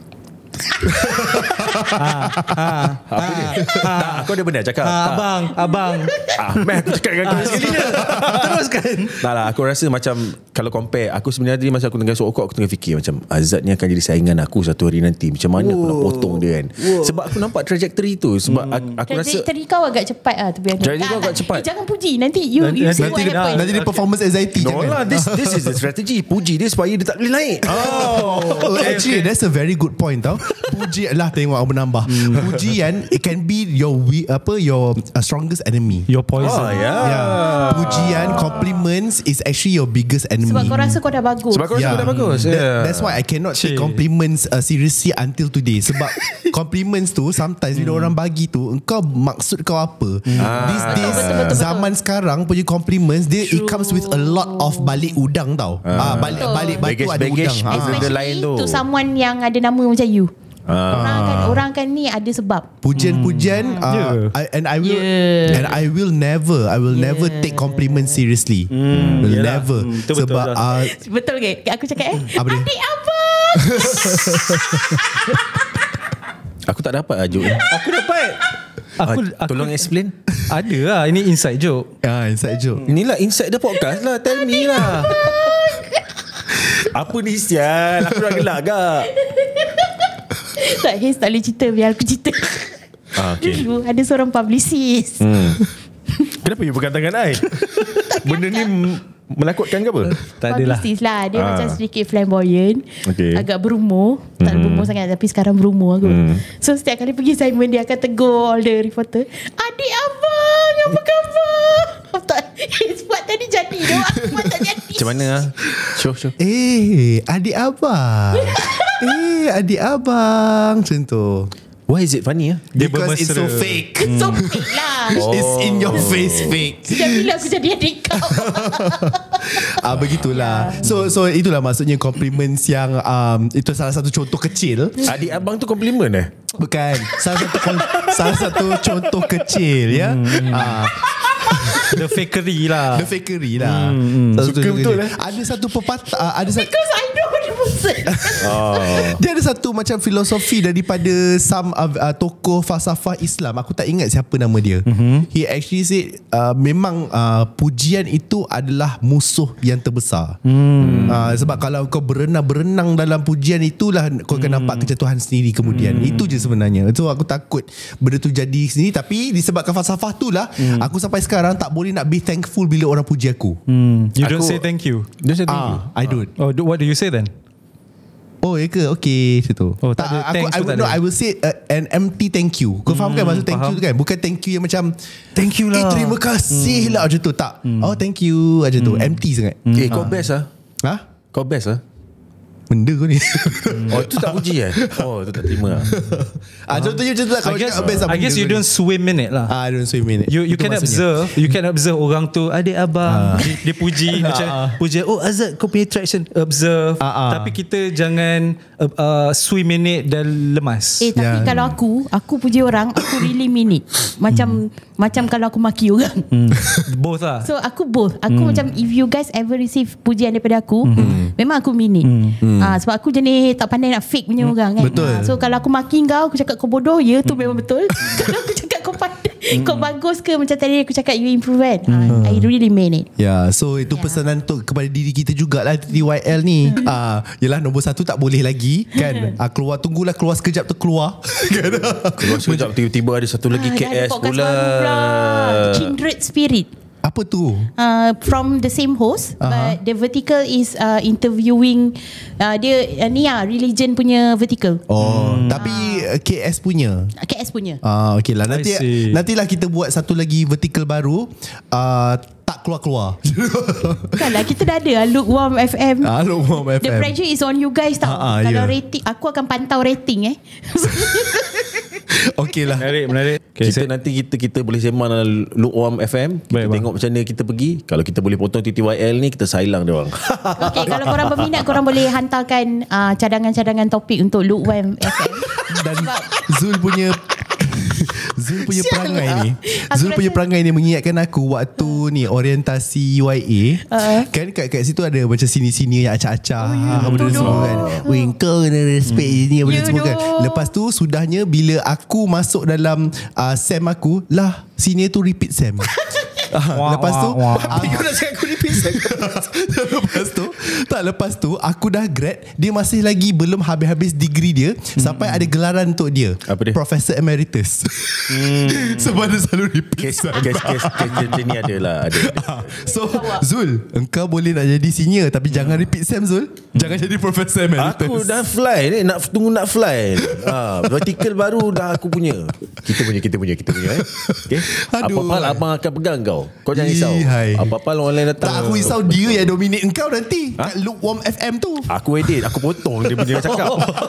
Apa dia? Aku ada benda cakap. Abang. Aku cakap dengan kau sekali dia. Teruskan. Tak lah, aku rasa macam kalau compare, aku sebenarnya tadi masa aku tengah sokok, aku tengah fikir macam Azad ni akan jadi saingan aku satu hari nanti. Macam mana aku nak potong dia kan. Sebab aku nampak trajectory tu. Sebab aku rasa Trajectory kau agak cepat lah, to be honest. Trajectory kau agak cepat. Jangan puji. Nanti you see what happen. Nanti dia performance anxiety. no jangan. lah, this is the strategy. Puji dia supaya dia tak boleh naik. Actually that's a very good point tau. Pujian lah, tengok aku menambah. Pujian it can be your strongest enemy. Your poison. Pujian, compliments is actually your biggest enemy. Sebab kau rasa kau dah bagus. Sebab kau rasa kau dah bagus. That's why I cannot take compliments seriously until today. Sebab compliments tu sometimes bila orang bagi tu, engkau maksud kau apa. These days zaman sekarang punya compliments dia it comes with a lot of balik udang tau. Balik batu ada udang. Especially to someone yang ada nama macam you. Orang kan ni ada sebab. Pujian-pujian I will never take compliments seriously. Never. Sebab betul ke? Aku cakap adik abang. Aku tak dapat joke. Aku dapat. Aku tolong explain. Ada lah, ini inside joke. Inside joke. Inilah inside the podcast lah. Tell me lah. Apa ni sial? Aku dah gelak gak. Tak, Haze tak boleh cerita, biar aku cerita. Dulu ada seorang publicist. Kenapa you pegang tangan I? Benda ni menakutkan ke apa? Tak adalah. Publicist lah. Dia macam sedikit flamboyant. Okay. Agak berumur. Tak berumur sangat, tapi sekarang berumur aku. So setiap kali pergi assignment, dia akan tegur all the reporter. Adik abang, apa khabar? Sebab tadi jadi tu, aku tak jadi. Macam mana lah? Show. Adik abang. Adik abang. Macam tu. Why is it funny? Because it's so fake. So fake lah. It's in your face fake. Sejak bila aku jadi adik kau? Begitulah. So itulah maksudnya compliments yang itu salah satu contoh kecil. Adik abang tu compliment Bukan. Salah satu contoh kecil ya. The fakery lah. Suka betul Ada satu pepatah, Because I know the person. dia ada satu macam filosofi daripada some tokoh falsafah Islam. Aku tak ingat siapa nama dia. He actually said memang pujian itu adalah musuh yang terbesar. Sebab kalau kau berenang dalam pujian, itulah kau akan nampak kejatuhan sendiri kemudian. Itu je sebenarnya. So aku takut benda tu jadi sendiri. Tapi disebabkan falsafah tu lah, aku sampai sekarang tak boleh nak be thankful bila orang puji aku. You don't say thank you. Don't say thank you. I don't. What do you say then? Oh ya ke? Okay macam tu. Tak ada thanks tu tak ada. I will say an empty thank you. Kau faham kan maksud thank you tu kan? Bukan thank you yang macam thank you lah, terima kasih lah macam tu. Tak. Oh thank you macam tu. Empty sangat. Kau best lah. Kau best lah. Benda kau ni. Tu tak puji Oh tu tak terima lah. Contohnya macam tu lah. I guess you don't swim in it lah. I don't swim in it. You can observe. You can observe orang tu, adik abang dia puji macam puji. Oh Azad, kau punya traction. Observe. Tapi kita jangan swim in it dan lemas. Tapi kalau aku puji orang, aku really mean it. Macam kalau aku maki orang. Both lah. So aku both. Aku macam if you guys ever receive pujian daripada aku, memang aku mean it. Sebab aku jenis tak pandai nak fake punya orang kan. Betul. So kalau aku maki kau, aku cakap kau bodoh, ya tu memang betul. Kalau aku cakap kau pandai, kau bagus ke, macam tadi aku cakap you improve kan. I really mean it. So itu pesanan untuk kepada diri kita jugalah TTYL ni. Yelah nombor 1 tak boleh lagi kan. Tunggulah keluar sekejap tu keluar. Keluar sekejap tiba-tiba ada satu lagi KS pula. Kindred Spirit. Apa tu? From the same host, but the vertical is interviewing dia ni religion punya vertical. Tapi KS punya. Okay lah. Nantilah kita buat satu lagi vertical baru. Tak keluar-keluar. Bukanlah, kita dah ada Lukewarm FM. Lukewarm FM. The pressure is on you guys tau. Kalau rating, aku akan pantau rating Okay lah. Menarik. Okay, kita boleh sembang dalam Lukewarm FM. Kita tengok macam mana kita pergi. Kalau kita boleh potong TTYL ni, kita sailang dia orang. Okay, kalau korang berminat, korang boleh hantarkan cadangan-cadangan topik untuk Lukewarm FM. Dan Zul punya perangai ni mengingatkan aku waktu ni orientasi UIA. Kan kat situ ada macam sini-sini yang acak-acak benda semua kan. Kau kena respect ni benda semua kan. Lepas tu sudahnya bila aku masuk dalam SEM aku lah, senior tu repeat SEM. Lepas tu Kau dah cakap aku repeat set. Lepas tu aku dah grad, dia masih lagi belum habis-habis degree dia, sampai ada gelaran untuk dia. Apa dia? Professor Emeritus. Sebab dia selalu repeat. Kes macam ni adalah ada. So Zul, engkau boleh nak jadi senior, tapi jangan repeat Sam Zul. Jangan jadi Professor Emeritus. Aku dah fly ni, nak tunggu nak fly. Vertical baru dah aku punya. Kita punya okay? Apa-apa abang akan pegang kau. Kau jangan risau. Apa-apa orang lain datang. Tak, aku risau dia yang dominate engkau nanti kat Lukewarm FM tu. Aku edit, aku potong dia punya cakap.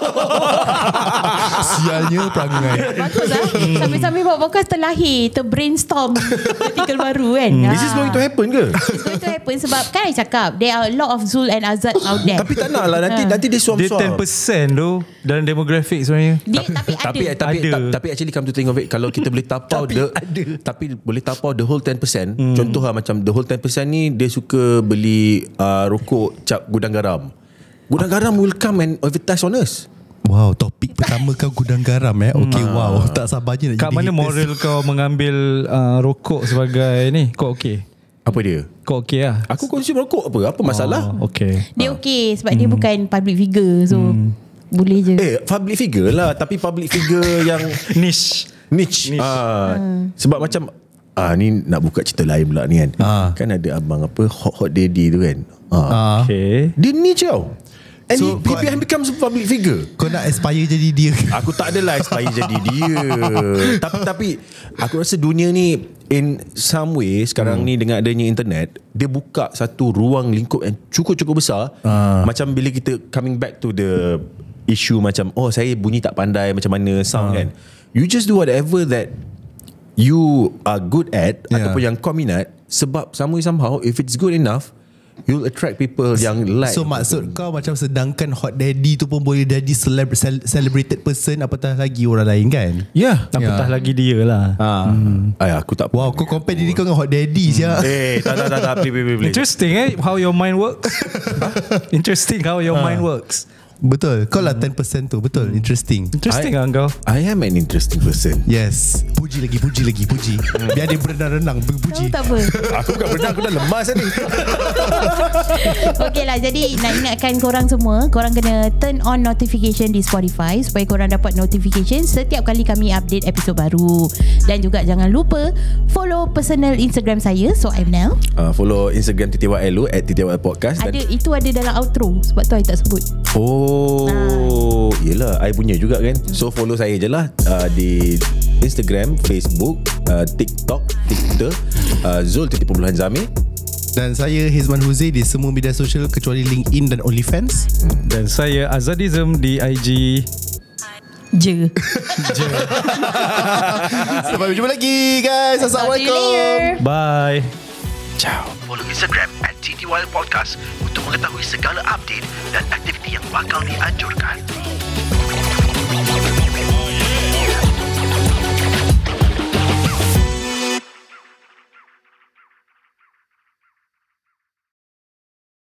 Sialnya perangai. Bagus lah. Sambil-sambil buat podcast terlahir, terbrainstorm artikel baru kan. Is this going to happen ke? It's going to happen sebab kan I cakap there are a lot of Zul and Azad out there. Tapi tak nak lah, nanti dia suam-suam. Dia 10% tu dalam demografik sebenarnya. Tapi actually come to think of it, kalau kita boleh tapau tapi boleh tapau the whole 10%. Contoh lah, macam the whole 10% ni dia suka beli rokok cap gudang garam. Gudang garam will come and advertise on us. Wow, topik pertama kau gudang garam Okay, wow. Tak sabarnya nak kat jadi mana moral kau mengambil rokok sebagai ni? Kau okey? Apa dia? Kau okey lah? Aku consume rokok apa masalah? Okay. Dia okey sebab dia bukan public figure. So boleh je. Public figure lah, tapi public figure yang Niche. Sebab macam ni nak buka cerita lain pula ni kan. Kan ada abang apa hot daddy tu kan. Okay. Dia niche tau. And So, he becomes a public figure. Kau nak aspire jadi dia. Aku tak adalah aspire jadi dia. Tapi aku rasa dunia ni in some way sekarang ni dengan adanya internet, dia buka satu ruang lingkup yang cukup besar. Macam bila kita coming back to the issue macam saya bunyi tak pandai macam mana sound kan. You just do whatever that you are good at ataupun yang kau minat, sebab somehow if it's good enough, you'll attract people yang like. So maksud kau macam sedangkan hot daddy tu pun boleh jadi celebrated person, apatah lagi orang lain kan? Apatah lagi dia lah. Aku tak. Wow, kau compare diri kau dengan hot daddy siap. Tak please. Interesting how your mind works. Interesting how your mind works. Betul. Kau lah 10% tu. Betul. Interesting. Interesting lah kau. I am an interesting person. Yes. Puji lagi. Biar dia berenang-renang. Puji. Tak apa. Aku bukan berenang, aku dah lemas tadi. Okay lah, jadi nak ingatkan korang semua, korang kena turn on notification di Spotify supaya korang dapat notification setiap kali kami update episod baru. Dan juga jangan lupa follow personal Instagram saya, So I'm Nel. Follow Instagram TTYLU @TTYLpodcast. Itu ada dalam outro, sebab tu I tak sebut. Yelah, I punya juga kan. So follow saya je lah di Instagram, Facebook, TikTok, Twitter, Zul_Zamir. Dan saya Hizman Huzi di semua media sosial kecuali LinkedIn dan OnlyFans. Dan saya Azadism di IG. Je. Sampai berjumpa lagi guys. Assalamualaikum. Bye. Ciao. Follow Instagram @TTYL Podcast untuk mengetahui segala update dan aktiviti yang bakal dianjurkan.